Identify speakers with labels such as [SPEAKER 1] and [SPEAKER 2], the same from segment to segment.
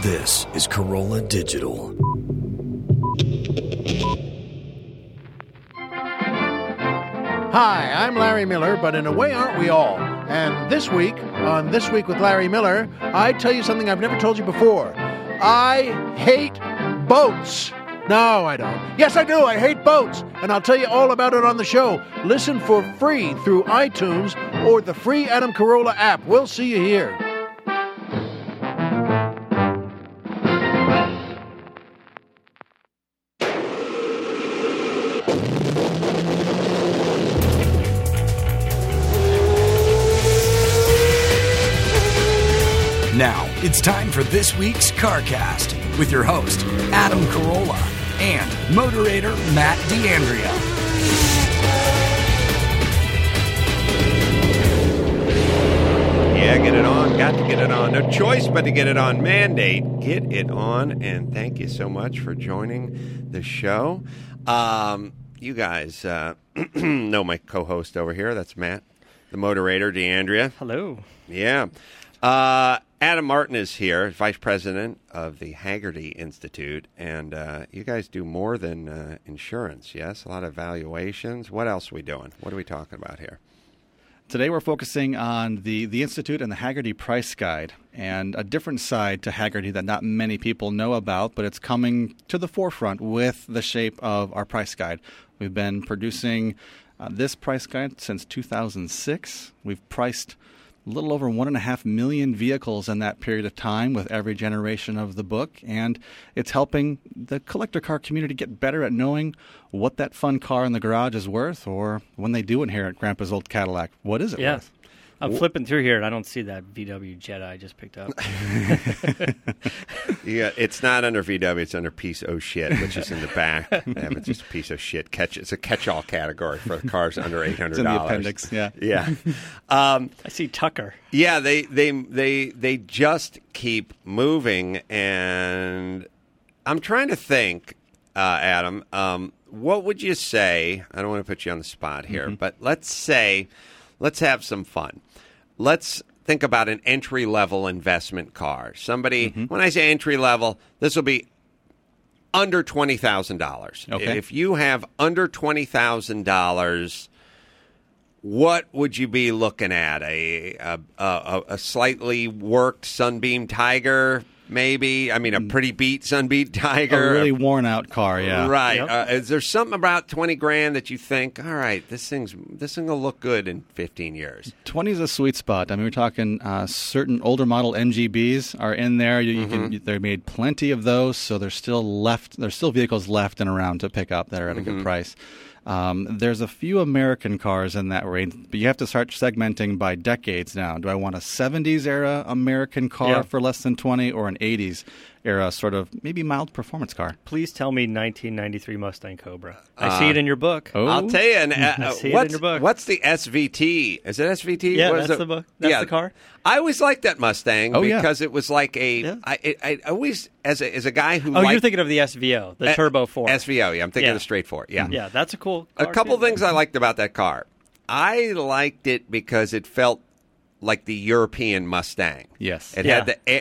[SPEAKER 1] This is Corolla Digital.
[SPEAKER 2] Hi, I'm Larry Miller, but in a way, aren't we all? And this week, on This Week with Larry Miller, I tell you something I've never told you before. I hate boats. No, I don't. Yes, I do. I hate boats. And I'll tell you all about it on the show. Listen for free through iTunes or the free Adam Carolla app. We'll see you here.
[SPEAKER 1] Now, it's time for this week's CarCast with your host, Adam Carolla, and moderator Matt D'Andrea.
[SPEAKER 3] Yeah, get it on. Got to get it on. No choice but to get it on. Mandate. Get it on. And thank you so much for joining the show. You guys know my co-host over here. That's Matt, the moderator, D'Andrea.
[SPEAKER 4] Hello.
[SPEAKER 3] Yeah. Adam Martin is here, Vice President of the Hagerty Institute, and you guys do more than insurance, yes? A lot of valuations. What else are we doing? What are we talking about here?
[SPEAKER 5] Today we're focusing on the Institute and the Hagerty Price Guide, and a different side to Hagerty that not many people know about, but it's coming to the forefront with the shape of our price guide. We've been producing this price guide since 2006. We've priced a little over 1.5 million vehicles in that period of time with every generation of the book, and it's helping the collector car community get better at knowing what that fun car in the garage is worth, or when they do inherit Grandpa's old Cadillac, what is it worth?
[SPEAKER 4] I'm flipping through here, and I don't see that VW Jetta I just picked up.
[SPEAKER 3] Yeah, it's not under VW. It's under piece of shit, which is in the back. It's just a piece of shit. It's a catch-all category for cars under $800.
[SPEAKER 5] It's in the appendix, yeah.
[SPEAKER 3] Yeah.
[SPEAKER 4] I see Tucker.
[SPEAKER 3] Yeah, they just keep moving, and I'm trying to think, Adam, what would you say? I don't want to put you on the spot here, but let's have some fun. Let's think about an entry-level investment car. Somebody, when I say entry-level, this will be under $20,000.
[SPEAKER 5] Okay.
[SPEAKER 3] If you have under $20,000, what would you be looking at? A slightly worked Sunbeam Tiger, maybe? I mean, a pretty beat Sunbeam Tiger.
[SPEAKER 5] A really worn-out car, yeah.
[SPEAKER 3] Right.
[SPEAKER 4] Yep.
[SPEAKER 3] Is there something about $20,000 that you think, all right, this thing will look good in 15 years?
[SPEAKER 5] 20 is a sweet spot. I mean, we're talking certain older model MGBs are in there. They made plenty of those, so there's still vehicles left and around to pick up that are at a good price. There's a few American cars in that range, but you have to start segmenting by decades now. Do I want a 70s era American car for less than 20, or an 80s era sort of maybe mild performance car?
[SPEAKER 4] Please tell me 1993 Mustang Cobra. I see it in your book.
[SPEAKER 5] Oh.
[SPEAKER 3] I'll tell you.
[SPEAKER 4] I see it in your book.
[SPEAKER 3] What's the SVT? Is it SVT?
[SPEAKER 4] Yeah,
[SPEAKER 3] what is
[SPEAKER 4] that's the book. That's the car.
[SPEAKER 3] I always liked that Mustang because it was like a.
[SPEAKER 4] Yeah.
[SPEAKER 3] I always, as a guy who.
[SPEAKER 4] You're thinking of the SVO, the Turbo 4.
[SPEAKER 3] SVO, yeah. I'm thinking of the straight 4. Yeah.
[SPEAKER 4] Yeah, that's a cool car.
[SPEAKER 3] A couple things I liked about that car. I liked it because it felt like the European Mustang.
[SPEAKER 5] Yes.
[SPEAKER 3] It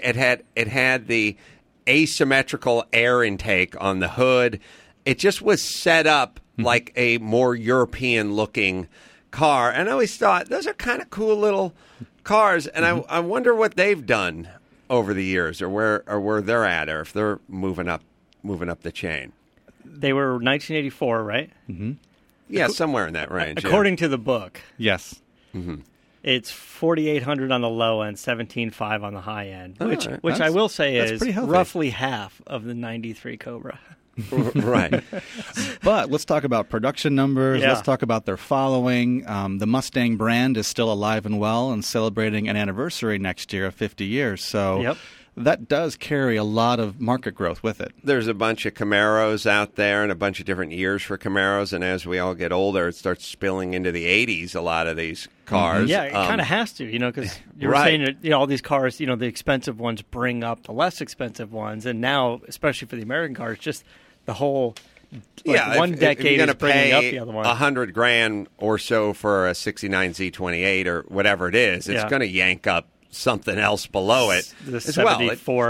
[SPEAKER 3] had the asymmetrical air intake on the hood. It just was set up like a more European-looking car. And I always thought, those are kind of cool little cars. And I wonder what they've done over the years, or where they're at, or if they're moving up the chain.
[SPEAKER 4] They were 1984, right?
[SPEAKER 5] Mm-hmm.
[SPEAKER 3] Yeah, somewhere in that range.
[SPEAKER 4] According to the book.
[SPEAKER 5] Yes.
[SPEAKER 3] Mm-hmm.
[SPEAKER 4] It's 4,800 on the low end, 17,500 on the high end, which I will say is
[SPEAKER 5] pretty healthy.
[SPEAKER 4] roughly half of the 93 Cobra.
[SPEAKER 3] Right.
[SPEAKER 5] But let's talk about production numbers.
[SPEAKER 4] Yeah.
[SPEAKER 5] Let's talk about their following. The Mustang brand is still alive and well and celebrating an anniversary next year of 50 years. So that does carry a lot of market growth with it.
[SPEAKER 3] There's a bunch of Camaros out there and a bunch of different years for Camaros, and as we all get older, it starts spilling into the 80s, a lot of these cars.
[SPEAKER 4] Yeah, it kind of has to, because you were saying that, all these cars, the expensive ones bring up the less expensive ones, and now, especially for the American cars, just the whole one decade is bringing up the other one.
[SPEAKER 3] $100,000 or so for a '69 Z28 or whatever it is, it's going to yank up something else below it
[SPEAKER 4] the
[SPEAKER 3] as
[SPEAKER 4] 74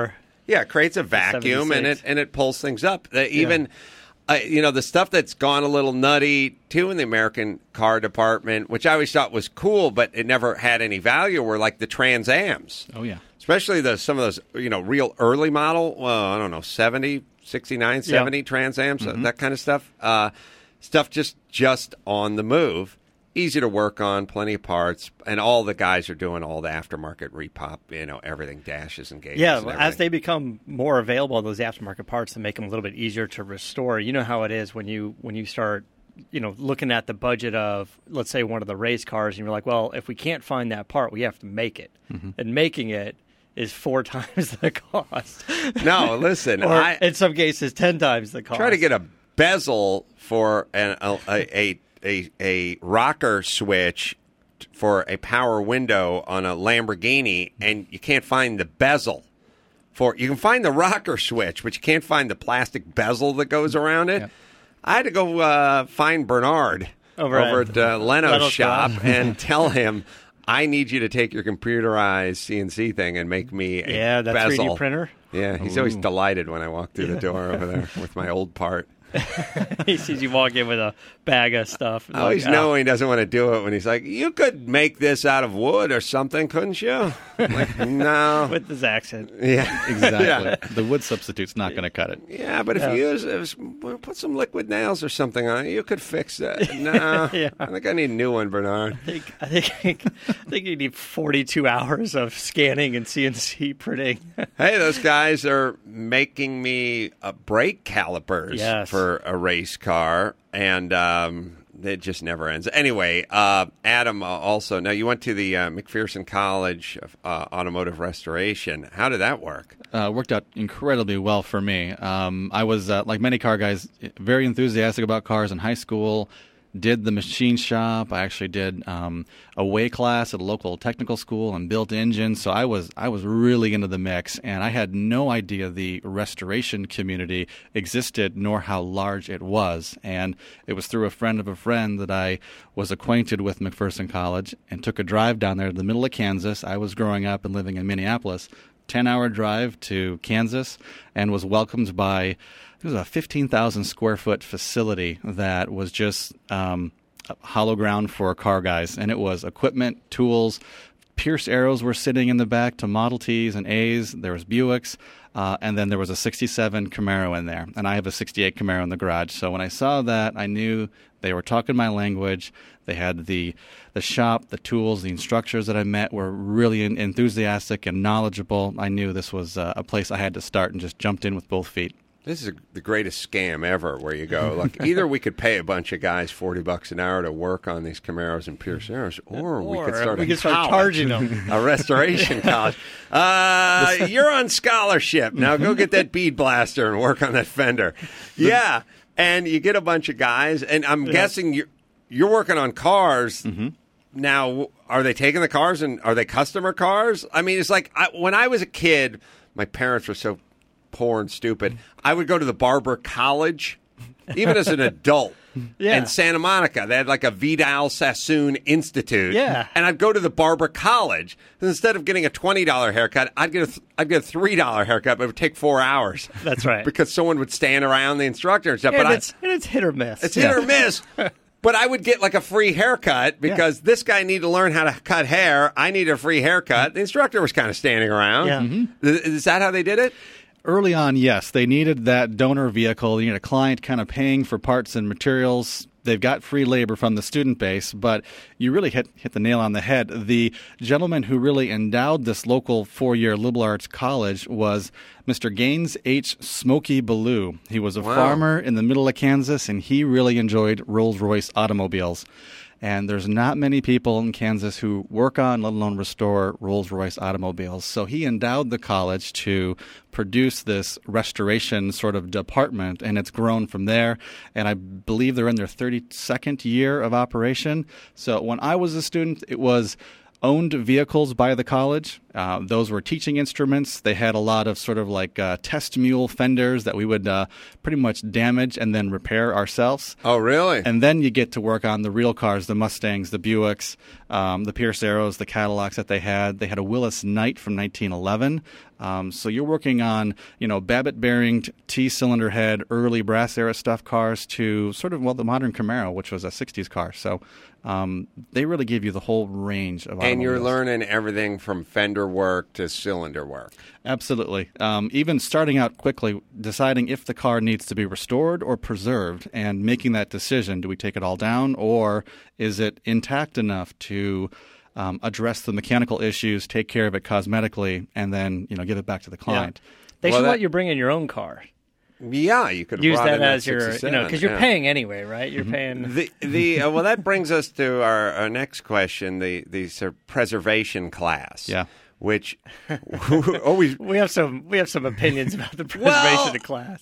[SPEAKER 3] Yeah, it creates a vacuum and it pulls things up. Even the stuff that's gone a little nutty too in the American car department, which I always thought was cool, but it never had any value, were like the Trans Ams.
[SPEAKER 5] Oh yeah,
[SPEAKER 3] especially some of those real early model. Well, I don't know, 70, 69, 70 Trans Ams, that kind of stuff. Stuff just on the move. Easy to work on, plenty of parts, and all the guys are doing all the aftermarket repop, everything, dashes and gauges.
[SPEAKER 4] Yeah,
[SPEAKER 3] and
[SPEAKER 4] as they become more available, those aftermarket parts to make them a little bit easier to restore. You know how it is when you start, looking at the budget of, let's say, one of the race cars, and you're like, well, if we can't find that part, we have to make it, and making it is 4 times the cost.
[SPEAKER 3] No, listen,
[SPEAKER 4] or in some cases 10 times the cost.
[SPEAKER 3] Try to get a bezel for a rocker switch for a power window on a Lamborghini, and you can't find the bezel. You can find the rocker switch, but you can't find the plastic bezel that goes around it. Yep. I had to go find Bernard over at Leno's shop and tell him, I need you to take your computerized CNC thing and make me a
[SPEAKER 4] that
[SPEAKER 3] bezel.
[SPEAKER 4] 3D printer?
[SPEAKER 3] Yeah, he's always delighted when I walk through the door over there with my old part.
[SPEAKER 4] He sees you walk in with a bag of stuff.
[SPEAKER 3] I always know he doesn't want to do it when he's like, you could make this out of wood or something, couldn't you? I'm like, no.
[SPEAKER 4] With his accent.
[SPEAKER 3] Yeah,
[SPEAKER 5] exactly. Yeah. The wood substitute's not going to cut it.
[SPEAKER 3] Yeah, but if you put some liquid nails or something on it, you could fix that. No, I think I need a new one, Bernard.
[SPEAKER 4] I think you need 42 hours of scanning and CNC printing.
[SPEAKER 3] Hey, those guys are making me brake calipers.
[SPEAKER 4] Yes.
[SPEAKER 3] For a race car, and it just never ends. Anyway, Adam, also, now you went to the McPherson College of Automotive Restoration. How did that work?
[SPEAKER 5] Worked out incredibly well for me. I was, like many car guys, very enthusiastic about cars in high school. Did the machine shop. I actually did a way class at a local technical school and built engines. So I was really into the mix, and I had no idea the restoration community existed nor how large it was. And it was through a friend of a friend that I was acquainted with McPherson College and took a drive down there to the middle of Kansas. I was growing up and living in Minneapolis. 10-hour drive to Kansas, and was welcomed by, it was a 15,000 square foot facility that was just hollow ground for car guys. And it was equipment, tools. Pierce Arrows were sitting in the back to Model Ts and As. There was Buicks. And then there was a 67 Camaro in there. And I have a 68 Camaro in the garage. So when I saw that, I knew they were talking my language. They had the shop, the tools, the instructors that I met were really enthusiastic and knowledgeable. I knew this was a place I had to start, and just jumped in with both feet.
[SPEAKER 3] This is the greatest scam ever, where you go, look, either we could pay a bunch of guys $40 an hour to work on these Camaros and Pierce Arrows, or we could start
[SPEAKER 4] charging them.
[SPEAKER 3] A restoration college. You're on scholarship. Now go get that bead blaster and work on that fender. Yeah, and you get a bunch of guys, and I'm guessing you're working on cars. Mm-hmm. Now, are they taking the cars, and are they customer cars? I mean, it's like when I was a kid, my parents were so poor and stupid. I would go to the Barber College, even as an adult, in Santa Monica. They had like a Vidal Sassoon Institute.
[SPEAKER 4] Yeah.
[SPEAKER 3] And I'd go to the Barber College. And instead of getting a $20 haircut, I'd get a $3 haircut, but it would take 4 hours.
[SPEAKER 4] That's right.
[SPEAKER 3] Because someone would stand around the instructor and stuff.
[SPEAKER 4] And it's hit or miss.
[SPEAKER 3] It's hit or miss. But I would get like a free haircut because this guy needed to learn how to cut hair. I needed a free haircut. The instructor was kind of standing around.
[SPEAKER 4] Yeah.
[SPEAKER 3] Mm-hmm. Is that how they did it?
[SPEAKER 5] Early on, yes. They needed that donor vehicle. They needed a client kind of paying for parts and materials. They've got free labor from the student base, but you really hit the nail on the head. The gentleman who really endowed this local 4-year liberal arts college was Mr. Gaines H. Smokey Ballou. He was a farmer in the middle of Kansas, and he really enjoyed Rolls-Royce automobiles. And there's not many people in Kansas who work on, let alone restore, Rolls-Royce automobiles. So he endowed the college to produce this restoration sort of department, and it's grown from there. And I believe they're in their 32nd year of operation. So when I was a student, it was owned vehicles by the college. Those were teaching instruments. They had a lot of sort of like test mule fenders that we would pretty much damage and then repair ourselves.
[SPEAKER 3] Oh, really?
[SPEAKER 5] And then you get to work on the real cars, the Mustangs, the Buicks, the Pierce Arrows, the Cadillacs that they had. They had a Willis Knight from 1911. So you're working on, Babbitt bearing, T-cylinder head, early brass era stuff cars to sort of, the modern Camaro, which was a 60s car. So they really give you the whole range of automobiles.
[SPEAKER 3] And you're learning everything from fender work to cylinder work.
[SPEAKER 5] Absolutely. Even starting out quickly, deciding if the car needs to be restored or preserved and making that decision. Do we take it all down, or is it intact enough to address the mechanical issues, take care of it cosmetically, and then give it back to the client?
[SPEAKER 4] Yeah. They should let you bring in your own car.
[SPEAKER 3] Yeah, you could
[SPEAKER 4] use
[SPEAKER 3] that
[SPEAKER 4] as your, because you're paying anyway, right? You're paying.
[SPEAKER 3] Well, that brings us to our next question: the sort of preservation class.
[SPEAKER 5] Yeah.
[SPEAKER 3] Which always
[SPEAKER 4] we have some opinions about the preservation class.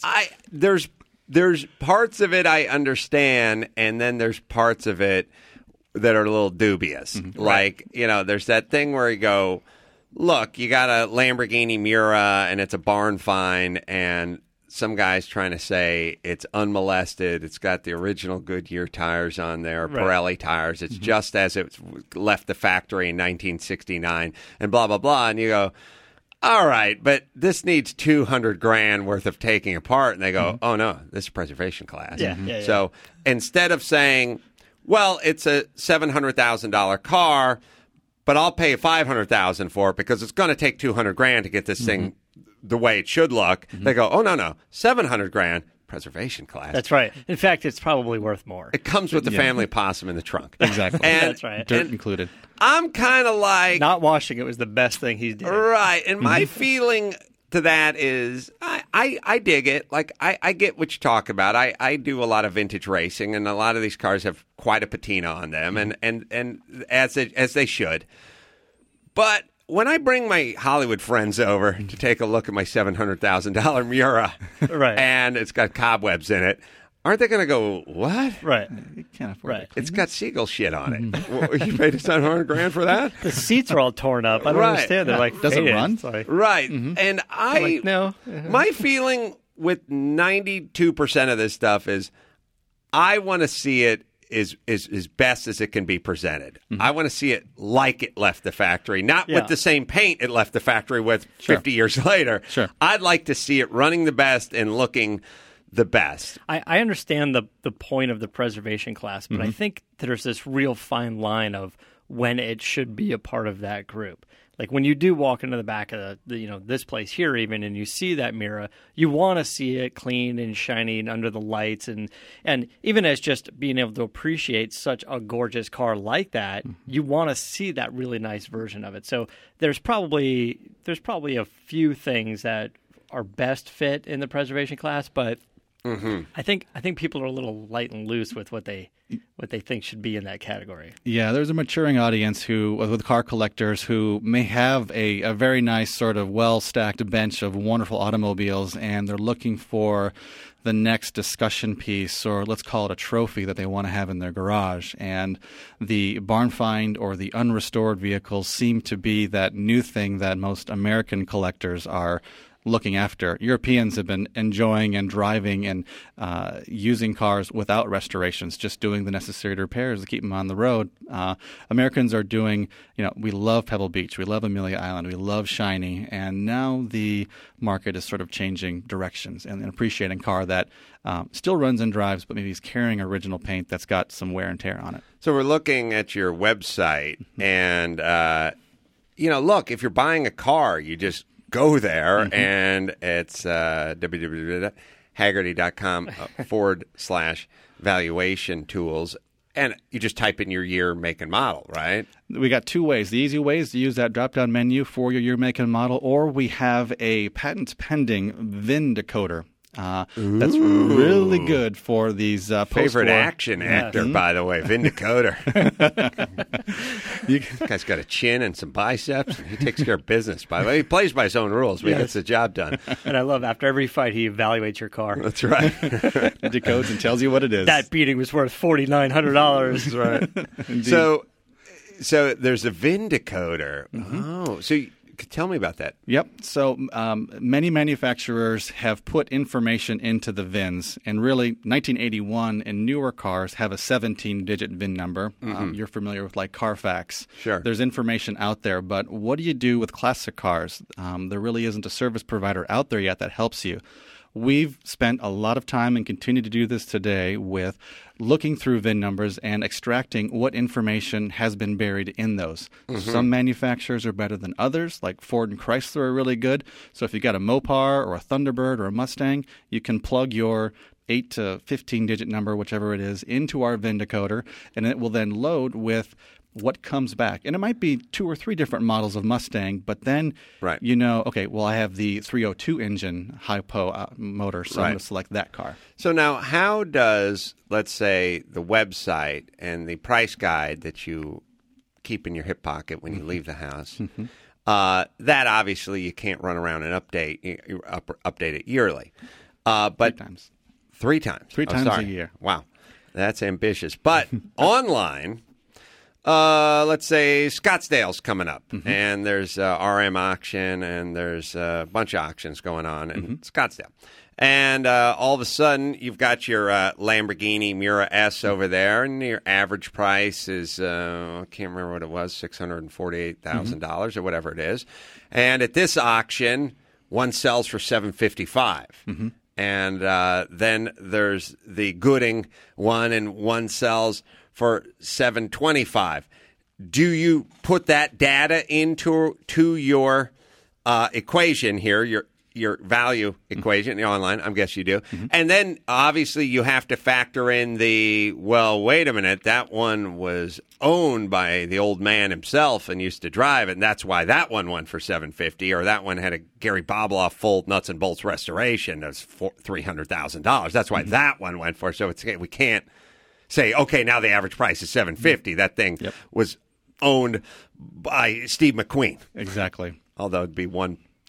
[SPEAKER 3] There's parts of it I understand, and then there's parts of it that are a little dubious. Mm-hmm. Like, there's that thing where you go, look, you got a Lamborghini Miura and it's a barn find, and some guy's trying to say it's unmolested. It's got the original Goodyear tires on there, right. Pirelli tires. It's just as it left the factory in 1969 and blah, blah, blah. And you go, all right, but this needs $200,000 worth of taking apart. And they go, oh, no, this is preservation class.
[SPEAKER 4] Yeah.
[SPEAKER 3] So instead of saying, well, it's a $700,000 car, but I'll pay $500,000 for it because it's going to take $200,000 to get this thing the way it should look. They go, oh, no, $700,000 preservation class.
[SPEAKER 4] That's right. In fact, it's probably worth more.
[SPEAKER 3] It comes with the family possum in the trunk.
[SPEAKER 5] Exactly.
[SPEAKER 3] And,
[SPEAKER 4] that's right.
[SPEAKER 5] Dirt included.
[SPEAKER 3] I'm kind of like...
[SPEAKER 4] Not washing it was the best thing he did.
[SPEAKER 3] Right. And my feeling to that is I dig it. Like, I get what you talk about. I do a lot of vintage racing, and a lot of these cars have quite a patina on them, and as they should. But when I bring my Hollywood friends over to take a look at my $700,000 Miura,
[SPEAKER 4] right,
[SPEAKER 3] and it's got cobwebs in it, aren't they going to go, what?
[SPEAKER 4] Right.
[SPEAKER 5] You can't afford it.
[SPEAKER 3] It's got seagull shit on it. Well, you paid $700,000 for that?
[SPEAKER 4] The seats are all torn up. I don't understand. They're like,
[SPEAKER 5] does it run?
[SPEAKER 4] Like,
[SPEAKER 3] right. And
[SPEAKER 4] no.
[SPEAKER 3] My feeling with 92% of this stuff is I want to see it as best as it can be presented. I want to see it like it left the factory, not with the same paint it left the factory with 50 years later.
[SPEAKER 5] Sure.
[SPEAKER 3] I'd like to see it running the best and looking the best.
[SPEAKER 4] I understand the point of the preservation class, but I think there's this real fine line of when it should be a part of that group. Like when you do walk into the back of this place here even, and you see that Miura, you want to see it clean and shiny and under the lights, and even as just being able to appreciate such a gorgeous car like that, you want to see that really nice version of it. So there's probably a few things that are best fit in the preservation class, but I think people are a little light and loose with what they think should be in that category.
[SPEAKER 5] Yeah, there's a maturing audience with car collectors who may have a very nice sort of well-stacked bench of wonderful automobiles, and they're looking for the next discussion piece, or let's call it a trophy that they want to have in their garage. And the barn find or the unrestored vehicles seem to be that new thing that most American collectors are looking after. Europeans have been enjoying and driving and using cars without restorations, just doing the necessary repairs to keep them on the road. Americans are doing, we love Pebble Beach, we love Amelia Island, we love shiny, and now the market is sort of changing directions and appreciating car that still runs and drives, but maybe is carrying original paint that's got some wear and tear on it.
[SPEAKER 3] So we're looking at your website, and, look, if you're buying a car, you just go there, and it's www.hagerty.com/valuation tools, and you just type in your year, make, and model, right?
[SPEAKER 5] We got two ways. The easy way is to use that drop-down menu for your year, make, and model, or we have a patent-pending VIN decoder. That's really good for these
[SPEAKER 3] favorite action actor, by the way, Vin Decoder. This guy's got a chin and some biceps. And he takes care of business. By the way, he plays by his own rules, but he gets the job done.
[SPEAKER 4] And I love after every fight he evaluates your car.
[SPEAKER 3] That's right.
[SPEAKER 5] He decodes and tells you what it is.
[SPEAKER 4] That beating was worth $4,900.
[SPEAKER 3] That's right. So there's a Vin Decoder. Oh, so Tell me about that.
[SPEAKER 5] Yep. So many manufacturers have put information into the VINs, and really 1981 and newer cars have a 17-digit VIN number. You're familiar with like Carfax.
[SPEAKER 3] Sure.
[SPEAKER 5] There's information out there, but what do you do with classic cars? There really isn't a service provider out there yet that helps you. We've spent a lot of time and continue to do this today with looking through VIN numbers and extracting what information has been buried in those. Some manufacturers are better than others, like Ford and Chrysler are really good. So if you've got a Mopar or a Thunderbird or a Mustang, you can plug your 8 to 15-digit number, whichever it is, into our VIN decoder, and it will then load with what comes back. And it might be 2 or 3 different models of Mustang, but then you know, okay, well, I have the 302 engine hypo motor, so I'm going to select that car.
[SPEAKER 3] So now how does, let's say, the website and the price guide that you keep in your hip pocket when you leave the house, that obviously you can't run around and update it yearly. But
[SPEAKER 5] 3 times.
[SPEAKER 3] 3 times?
[SPEAKER 5] 3 times a year.
[SPEAKER 3] Wow. That's ambitious. But online... let's say Scottsdale's coming up, and there's RM auction, and there's a bunch of auctions going on in Scottsdale. And all of a sudden, you've got your Lamborghini Miura S over there, and your average price is, I can't remember what it was, $648,000 or whatever it is. And at this auction, one sells for $755,000. And then there's the Gooding one, and one sells for $725,000. Do you put that data into your equation here, your value equation online? I guess you do. And then obviously you have to factor in wait a minute, that one was owned by the old man himself and used to drive it, and that's why that one went for $750,000, or that one had a Gary Bobloff full nuts and bolts restoration that's $300,000. That's why that one went for. So we can't say, okay, now the average price is $750,000. That thing was owned by Steve McQueen.
[SPEAKER 5] Exactly.
[SPEAKER 3] Although it'd be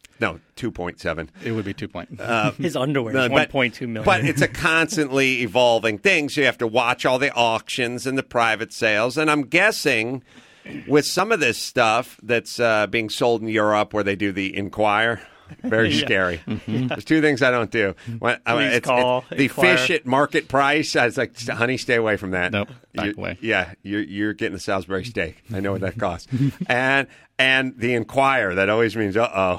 [SPEAKER 3] 2.7.
[SPEAKER 5] It would be 2.
[SPEAKER 4] His underwear is $1.2 million.
[SPEAKER 3] But it's a constantly evolving thing, so you have to watch all the auctions and the private sales. And I'm guessing with some of this stuff that's being sold in Europe where they do the Inquire, very scary. There's 2 things I don't do. The fish at market price. I was like, honey, stay away from that.
[SPEAKER 5] Nope, back away.
[SPEAKER 3] Yeah, you're getting the Salisbury steak. I know what that costs. and the Inquire, that always means,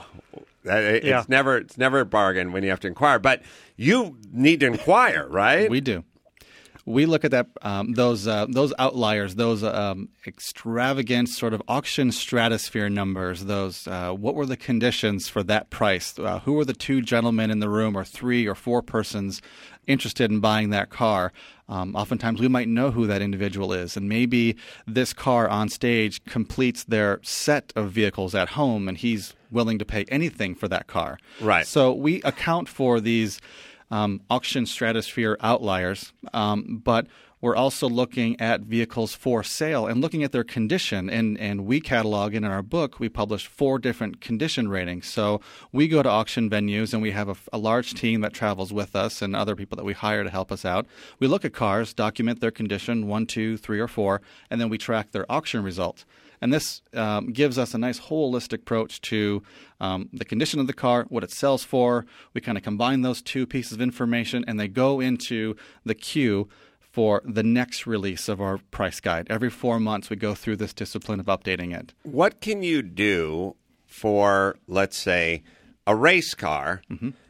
[SPEAKER 3] it's never a bargain when you have to inquire. But you need to inquire, right?
[SPEAKER 5] We do. We look at that those outliers, those extravagant sort of auction stratosphere numbers. Those what were the conditions for that price? Who were the 2 gentlemen in the room, or 3 or 4 persons interested in buying that car? Oftentimes we might know who that individual is, and maybe this car on stage completes their set of vehicles at home, and he's willing to pay anything for that car.
[SPEAKER 3] Right.
[SPEAKER 5] So we account for these auction stratosphere outliers, but we're also looking at vehicles for sale and looking at their condition. And we catalog, and in our book, we publish 4 different condition ratings. So we go to auction venues, and we have a large team that travels with us and other people that we hire to help us out. We look at cars, document their condition, 1, 2, 3, or 4, and then we track their auction results. And this gives us a nice holistic approach to the condition of the car, what it sells for. We kind of combine those 2 pieces of information, and they go into the queue for the next release of our price guide. Every 4 months, we go through this discipline of updating it.
[SPEAKER 3] What can you do for, let's say, a race car?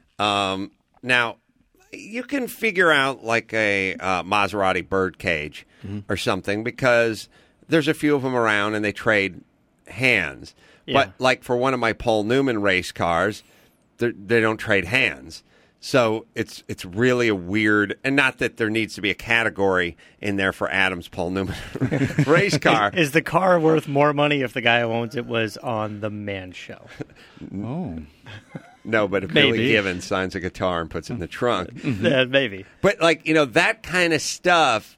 [SPEAKER 3] Now, you can figure out like a Maserati birdcage or something, because there's a few of them around and they trade hands. But like for one of my Paul Newman race cars, they don't trade hands. So it's really a weird, and not that there needs to be a category in there for Adam's Paul Newman race car.
[SPEAKER 4] Is the car worth more money if the guy who owns it was on the Man Show?
[SPEAKER 5] Oh.
[SPEAKER 3] No, but if Billy Given signs a guitar and puts it in the trunk.
[SPEAKER 4] Maybe.
[SPEAKER 3] But like, that kind of stuff,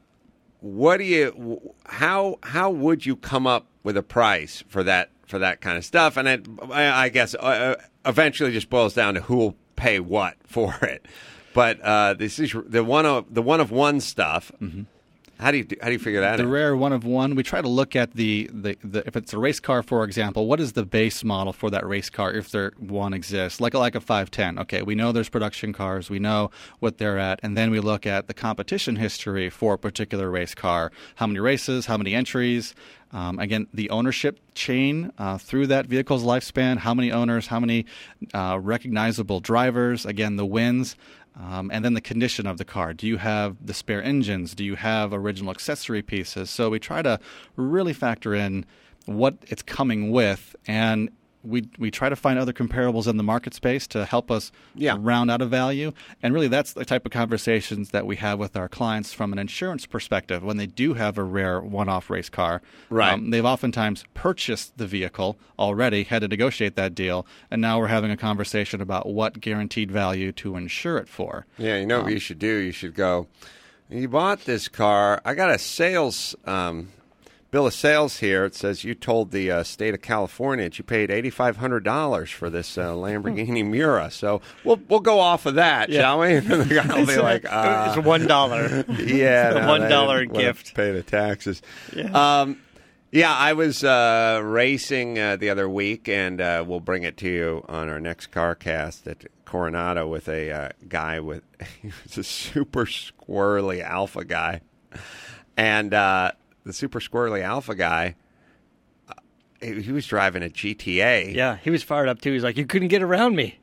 [SPEAKER 3] how would you come up with a price for that kind of stuff? And I guess eventually just boils down to who will pay what for it. But this is the one of one stuff. How do you figure that out?
[SPEAKER 5] The rare one of one, we try to look at the if it's a race car, for example, what is the base model for that race car if there one exists? Like a 510. Okay, we know there's production cars, we know what they're at, and then we look at the competition history for a particular race car. How many races, how many entries, again, the ownership chain through that vehicle's lifespan, how many owners, how many recognizable drivers, again, the wins. And then the condition of the car. Do you have the spare engines? Do you have original accessory pieces? So we try to really factor in what it's coming with, and we try to find other comparables in the market space to help us round out a value. And really that's the type of conversations that we have with our clients from an insurance perspective. When they do have a rare one-off race car, they've oftentimes purchased the vehicle already, had to negotiate that deal, and now we're having a conversation about what guaranteed value to insure it for.
[SPEAKER 3] Yeah, you know what you should do? You should go, you bought this car. I got a sales bill of sales here. It says you told the state of California that you paid $8,500 for this Lamborghini Miura. So we'll go off of that, shall we? And the guy will be like,
[SPEAKER 4] it's $1.
[SPEAKER 3] Yeah,
[SPEAKER 4] $1 gift.
[SPEAKER 3] Pay the taxes.
[SPEAKER 4] Yeah.
[SPEAKER 3] I was racing the other week, and we'll bring it to you on our next CarCast at Coronado with a guy he was a super squirrely alpha guy, and the super squirrely alpha guy, he was driving a GTA.
[SPEAKER 4] Yeah, he was fired up too. He's like, you couldn't get around me.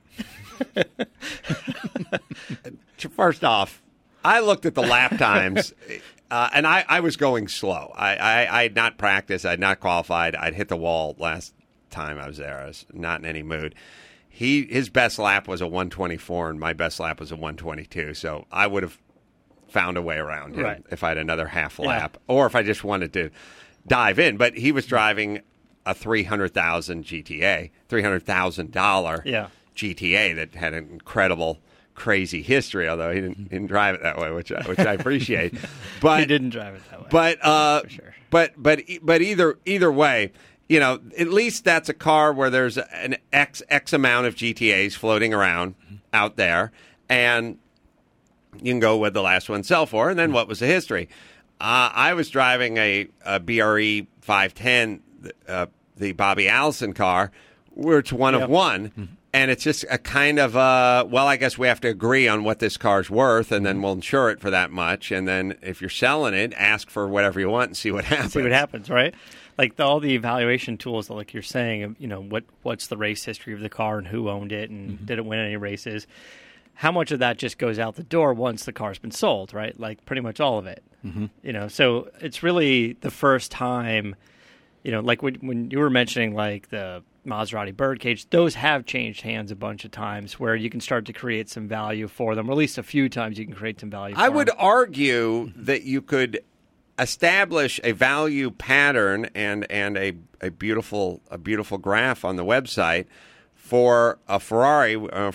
[SPEAKER 3] First off, I looked at the lap times, and I was going slow. I had not practiced. I had not qualified. I'd hit the wall last time I was there. I was not in any mood. His best lap was a 124, and my best lap was a 122. So I would have found a way around him if I had another half lap, or if I just wanted to dive in. But he was driving a $300,000 GTA, $300,000 GTA that had an incredible, crazy history. Although he didn't drive it that way, which I appreciate. But
[SPEAKER 4] he didn't drive it that way.
[SPEAKER 3] But
[SPEAKER 4] for sure.
[SPEAKER 3] but either way, you know, at least that's a car where there's an X amount of GTAs floating around out there, and you can go with the last one sell for, and then what was the history? I was driving a BRE 510, the Bobby Allison car, where it's one of one, and it's just a kind of, I guess we have to agree on what this car's worth, and then we'll insure it for that much, and then if you're selling it, ask for whatever you want and see what happens.
[SPEAKER 4] See what happens, right? Like all the evaluation tools, like you're saying, you know, what's the race history of the car and who owned it and did it win any races? How much of that just goes out the door once the car's been sold, right? Like pretty much all of it. You know, so it's really the first time, you know, like when you were mentioning like the Maserati Birdcage, those have changed hands a bunch of times where you can start to create some value for them, or at least a few times you can create some value for them.
[SPEAKER 3] I would argue that you could establish a value pattern and a beautiful graph on the website for a Ferrari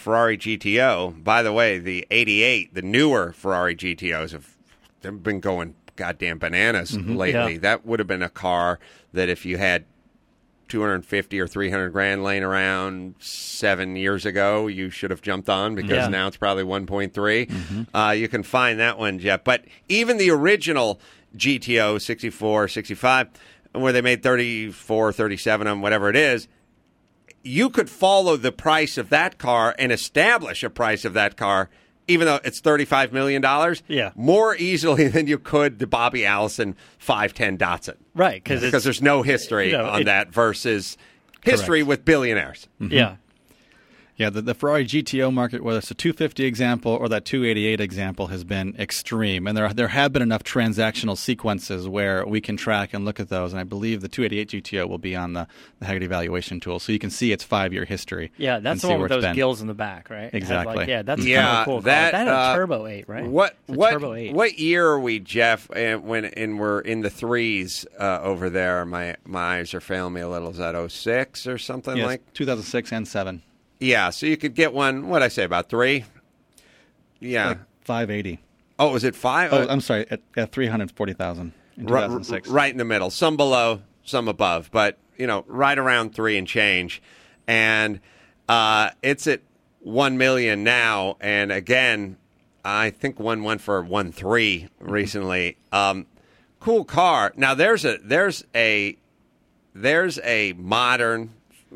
[SPEAKER 3] GTO. By the way, the 88, the newer Ferrari GTOs they've been going goddamn bananas lately. That would have been a car that if you had 250 or 300 grand laying around 7 years ago, you should have jumped on, because now it's probably 1.3. You can find that one, Jeff. But even the original GTO 64, 65, where they made 34, 37 of them, whatever it is, you could follow the price of that car and establish a price of that car, even though it's $35 million, more easily than you could the Bobby Allison 510 Datsun.
[SPEAKER 4] Right.
[SPEAKER 3] Because there's no history on that versus history with billionaires.
[SPEAKER 4] Yeah.
[SPEAKER 5] Yeah, the Ferrari GTO market, whether it's a 250 example or that 288 example, has been extreme. And there have been enough transactional sequences where we can track and look at those. And I believe the 288 GTO will be on the Hagerty valuation tool. So you can see its 5-year history.
[SPEAKER 4] Yeah, that's the one with those gills in the back, right?
[SPEAKER 5] Exactly.
[SPEAKER 4] That's kind of a cool car. That had a Turbo 8, right?
[SPEAKER 3] Turbo 8. What year are we, Jeff, when we're in the threes over there? My eyes are failing me a little. Is that 06 or something like?
[SPEAKER 5] 2006 and 7.
[SPEAKER 3] Yeah, so you could get one, what'd I say, about 3? Yeah.
[SPEAKER 5] Like 580.
[SPEAKER 3] Oh, was it 5?
[SPEAKER 5] Oh, I'm sorry, at 340,000 in 2006.
[SPEAKER 3] Right in the middle. Some below, some above, but, you know, right around 3 and change. And it's at $1 million now, and again, I think one went for 1.3 recently. cool car. Now there's a modern,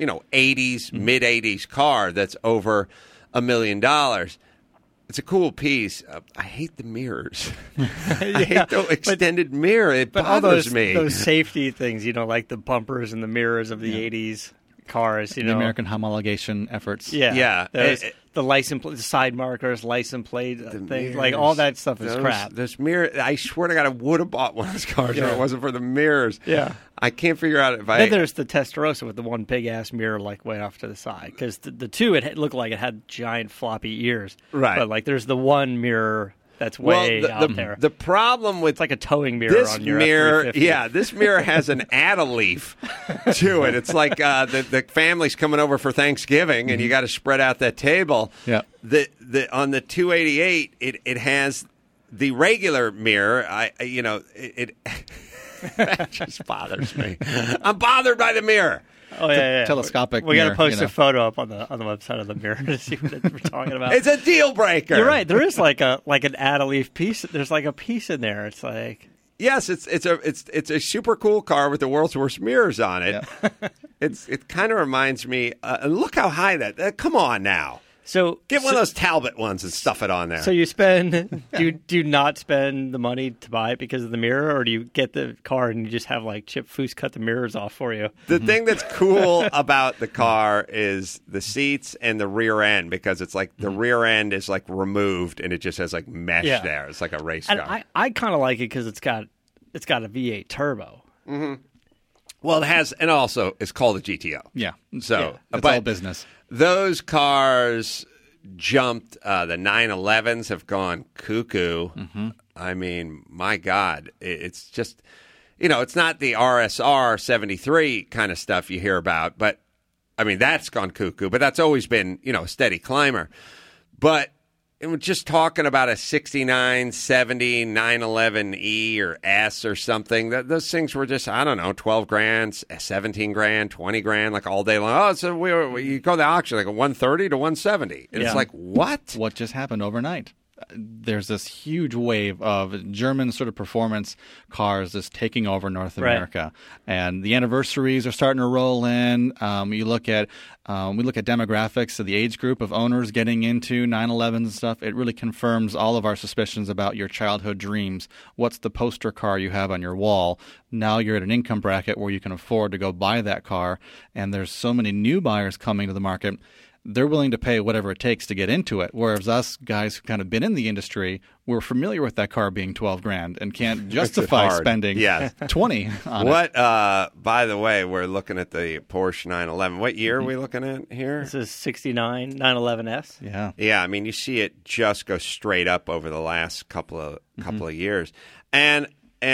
[SPEAKER 3] 80s, mid 80s car that's over $1 million. It's a cool piece. I hate the mirrors. I hate the extended mirror. It bothers me.
[SPEAKER 4] Those safety things, like the bumpers and the mirrors of the 80s cars.
[SPEAKER 5] The American homologation efforts.
[SPEAKER 3] Yeah.
[SPEAKER 4] The license plate, the side markers, license plate things, like all that stuff is crap.
[SPEAKER 3] Those mirrors, I swear to God, I would have bought one of those cars if it wasn't for the mirrors.
[SPEAKER 4] Yeah.
[SPEAKER 3] I can't figure out if
[SPEAKER 4] Then there's the Testarossa with the one big-ass mirror, way off to the side. Because the two, it looked like it had giant floppy ears.
[SPEAKER 3] Right.
[SPEAKER 4] But, there's the one mirror that's way out there.
[SPEAKER 3] The problem with
[SPEAKER 4] it's like a towing mirror on your F-350.
[SPEAKER 3] This mirror has an add-a-leaf to it. It's like the family's coming over for Thanksgiving, and you got to spread out that table.
[SPEAKER 5] Yeah.
[SPEAKER 3] On the 288, it has the regular mirror. It that just bothers me. I'm bothered by the mirror.
[SPEAKER 4] Oh yeah.
[SPEAKER 5] Telescopic.
[SPEAKER 4] We got to post a photo up on the website of the mirror to see what we're talking about.
[SPEAKER 3] It's a deal breaker.
[SPEAKER 4] You're right. There is an add-a-leaf piece. There's a piece in there. It's like
[SPEAKER 3] yes, it's a super cool car with the world's worst mirrors on it. Yeah. It kind of reminds me. Look how high that. Come on now.
[SPEAKER 4] So
[SPEAKER 3] get one of those Talbot ones and stuff it on there.
[SPEAKER 4] So you do you not spend the money to buy it because of the mirror, or do you get the car and you just have Chip Foose cut the mirrors off for you?
[SPEAKER 3] The thing that's cool about the car is the seats and the rear end, because it's the rear end is removed and it just has mesh there. It's like a race car.
[SPEAKER 4] And I kind of like it because it's got a V8 turbo.
[SPEAKER 3] Mm-hmm. Well, it has, and also it's called a GTO.
[SPEAKER 5] Yeah.
[SPEAKER 3] So
[SPEAKER 5] it's all business.
[SPEAKER 3] Those cars jumped. The 911s have gone cuckoo. Mm-hmm. I mean, my God, it's just, it's not the RSR 73 kind of stuff you hear about, but I mean, that's gone cuckoo, but that's always been, a steady climber. But just talking about a 69, 70, 911E or S or something, those things were just, I don't know, 12 grand, 17 grand, 20 grand, all day long. Oh, so you go to the auction, a 130 to 170. And it's what?
[SPEAKER 5] What just happened overnight? There's this huge wave of German sort of performance cars just taking over North America, and the anniversaries are starting to roll in. We look at demographics of the age group of owners getting into 911s and stuff. It really confirms all of our suspicions about your childhood dreams. What's the poster car you have on your wall? Now you're at an income bracket where you can afford to go buy that car, and there's so many new buyers coming to the market. They're willing to pay whatever it takes to get into it. Whereas us guys who've kind of been in the industry, we're familiar with that car being 12 grand and can't justify spending 20 on it.
[SPEAKER 3] By the way, we're looking at the Porsche 911. What year are we looking at here?
[SPEAKER 4] This is 69 911S.
[SPEAKER 5] Yeah.
[SPEAKER 3] Yeah, I mean, you see it just go straight up over the last couple of years. And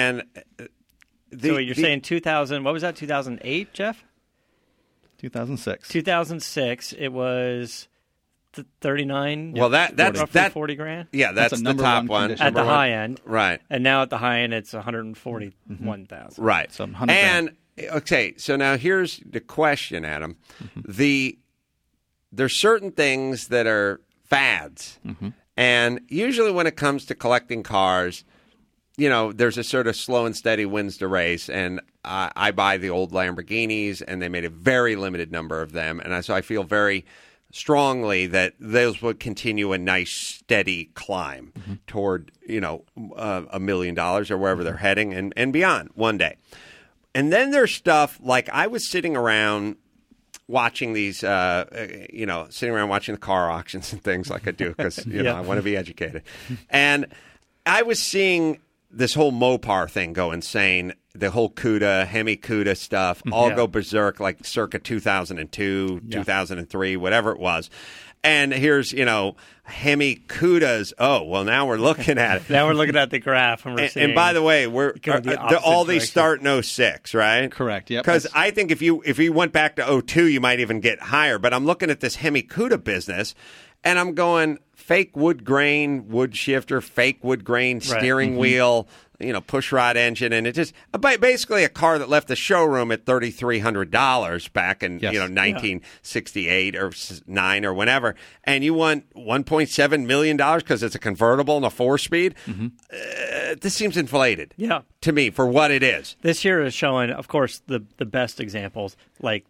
[SPEAKER 4] so you're saying 2000, what was that, 2008, Jeff?
[SPEAKER 5] 2006.
[SPEAKER 4] 2006, it was 39.
[SPEAKER 3] Well, that's
[SPEAKER 4] 40 grand.
[SPEAKER 3] Yeah, that's the top one
[SPEAKER 4] at the high end,
[SPEAKER 3] right?
[SPEAKER 4] And now at the high end, it's 141,000.
[SPEAKER 3] Right.
[SPEAKER 5] So 100
[SPEAKER 3] and okay, so now here's the question, Adam. Mm-hmm. There's certain things that are fads, and usually when it comes to collecting cars, there's a sort of slow and steady wins the race, and I buy the old Lamborghinis, and they made a very limited number of them, and so I feel very strongly that those would continue a nice, steady climb toward, $1 million or wherever they're heading and beyond one day. And then there's stuff like I was sitting around watching these, sitting around watching the car auctions and things like I do because, I want to be educated. And I was seeing this whole Mopar thing go insane. The whole CUDA, Hemi CUDA stuff, all go berserk like circa 2002, 2003, whatever it was. And here's, Hemi CUDAs. Oh, well, now we're looking at it.
[SPEAKER 4] Now we're looking at the graph. And
[SPEAKER 3] by the way, all these start in 06, right?
[SPEAKER 5] Correct, yep.
[SPEAKER 3] Because I think if you went back to 02, you might even get higher. But I'm looking at this Hemi CUDA business. And I'm going fake wood grain, wood shifter, fake wood grain steering wheel, push rod engine, and it just basically a car that left the showroom at $3,300 back in 1968 or 9 or whenever, and you want $1.7 million because it's a convertible and a 4-speed. This seems inflated. To me for what it is.
[SPEAKER 4] This year is showing, of course, the best examples like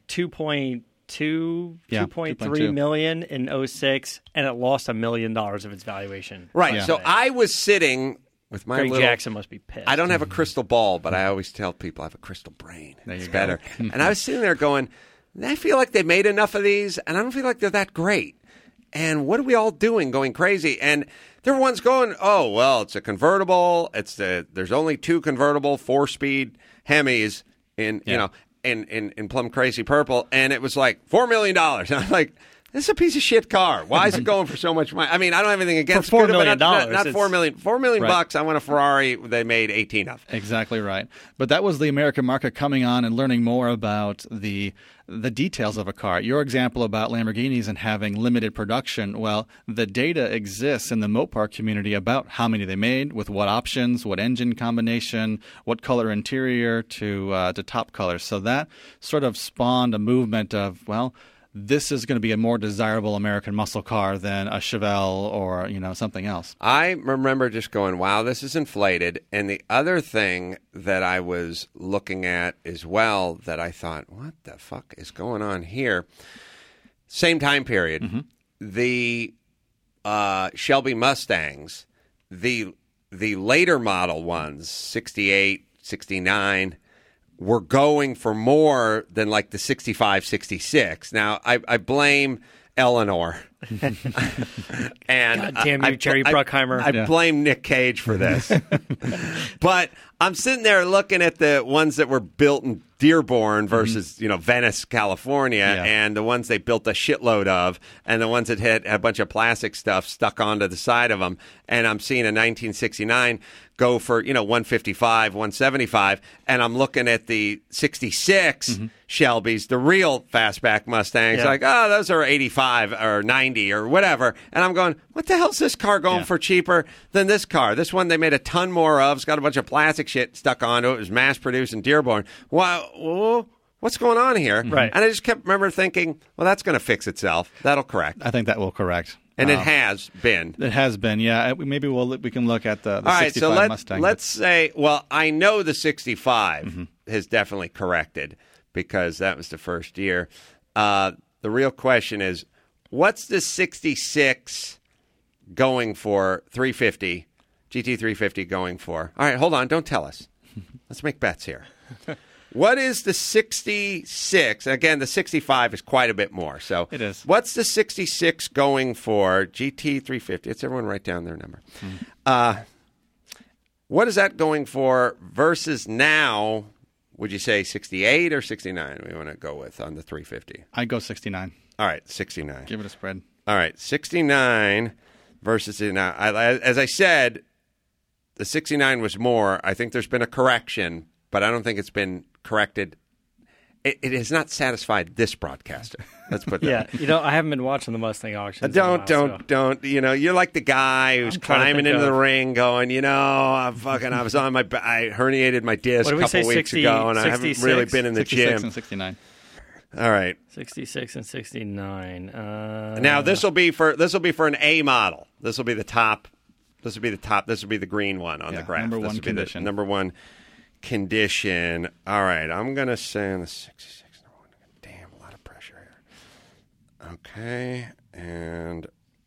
[SPEAKER 4] 2.3 million in 06, and it lost $1 million of its valuation.
[SPEAKER 3] Right. So I was sitting with my
[SPEAKER 4] Greg Jackson must be pissed.
[SPEAKER 3] I don't have a crystal ball, but I always tell people I have a crystal brain. It's better. And I was sitting there going, I feel like they made enough of these, and I don't feel like they're that great. And what are we all doing going crazy? And there were ones going, oh, well, it's a convertible. There's only 2 convertible 4-speed Hemis in plum crazy purple, and it was like $4 million. And I'm like, this is a piece of shit car. Why is it going for so much money? I mean, I don't have anything against
[SPEAKER 4] $4 million.
[SPEAKER 3] Not $4 million. $4 million bucks. I want a Ferrari they made 18 of.
[SPEAKER 5] Exactly right. But that was the American market coming on and learning more about the details of a car. Your example about Lamborghinis and having limited production, well, the data exists in the Mopar community about how many they made, with what options, what engine combination, what color interior to top colors. So that sort of spawned a movement of, well, this is going to be a more desirable American muscle car than a Chevelle or, something else.
[SPEAKER 3] I remember just going, wow, this is inflated. And the other thing that I was looking at as well that I thought, what the fuck is going on here? Same time period. The Shelby Mustangs, the later model ones, 68, 69, were going for more than like the 65, 66. Now, I blame Eleanor. And
[SPEAKER 4] God damn you, Jerry Bruckheimer.
[SPEAKER 3] I blame Nick Cage for this. But I'm sitting there looking at the ones that were built in Dearborn versus, Venice, California, and the ones they built a shitload of, and the ones that had a bunch of plastic stuff stuck onto the side of them. And I'm seeing a 1969 go for, 155, 175, and I'm looking at the 66 Shelbys, the real fastback Mustangs, like, oh, those are 85 or 90 or whatever. And I'm going, what the hell's this car going for cheaper than this car? This one they made a ton more of. It's got a bunch of plastic shit stuck onto it. It was mass-produced in Dearborn. Wow. What's going on here?
[SPEAKER 4] Right.
[SPEAKER 3] And I just remember thinking, well, that's going to fix itself. That'll correct.
[SPEAKER 5] I think that will correct.
[SPEAKER 3] And it has been.
[SPEAKER 5] It has been, yeah. Maybe we can look at the
[SPEAKER 3] 65
[SPEAKER 5] Mustang.
[SPEAKER 3] Let's say, well, I know the 65 has definitely corrected because that was the first year. The real question is, what's the 66 going for 350, GT350 going for? All right, hold on. Don't tell us. Let's make bets here. What is the 66? Again, the 65 is quite a bit more. So
[SPEAKER 5] it is.
[SPEAKER 3] What's the 66 going for? GT350. It's everyone write down their number. What is that going for versus now? Would you say 68 or 69 we want to go with on the 350?
[SPEAKER 5] I'd go 69.
[SPEAKER 3] All right, 69.
[SPEAKER 5] Give it a spread.
[SPEAKER 3] All right, 69 versus now. As I said, the 69 was more. I think there's been a correction, but I don't think it's been corrected. It has not satisfied this broadcaster. Let's put that.
[SPEAKER 4] Yeah, I haven't been watching the Mustang auctions.
[SPEAKER 3] Don't. You're like the guy who's climbing into the ring, going, I was on I herniated my disc a couple weeks ago, and 66? I haven't really been in the
[SPEAKER 5] 66
[SPEAKER 3] gym.
[SPEAKER 5] And 69.
[SPEAKER 3] All right,
[SPEAKER 4] 66 and 69.
[SPEAKER 3] Now this will be for an A model. This will be the top. This will be the top. This will be the green one on the graph.
[SPEAKER 5] Number one condition.
[SPEAKER 3] Number one condition. All right, I'm going to say on the 66. Damn, a lot of pressure here. Okay, and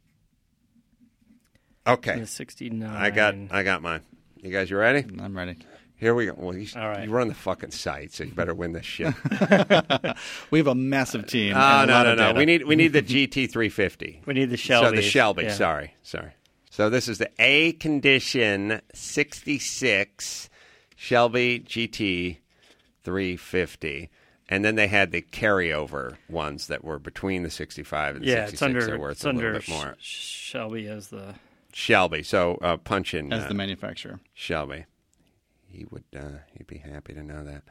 [SPEAKER 3] okay.
[SPEAKER 4] The 69.
[SPEAKER 3] I got mine. You guys, you ready?
[SPEAKER 5] I'm ready.
[SPEAKER 3] Here we go. Well,
[SPEAKER 4] all right.
[SPEAKER 3] You run the fucking site, so you better win this shit.
[SPEAKER 5] We have a massive team.
[SPEAKER 3] No. We need the GT350.
[SPEAKER 4] We need the Shelby.
[SPEAKER 3] So the Shelby. Yeah. Sorry. So this is the A condition 66 Shelby GT 350. And then they had the carryover ones that were between the 65 and the 66. They're worth a little bit more.
[SPEAKER 4] Shelby as the...
[SPEAKER 3] Shelby. So punch in...
[SPEAKER 5] As the manufacturer.
[SPEAKER 3] Shelby. He'd be happy to know that.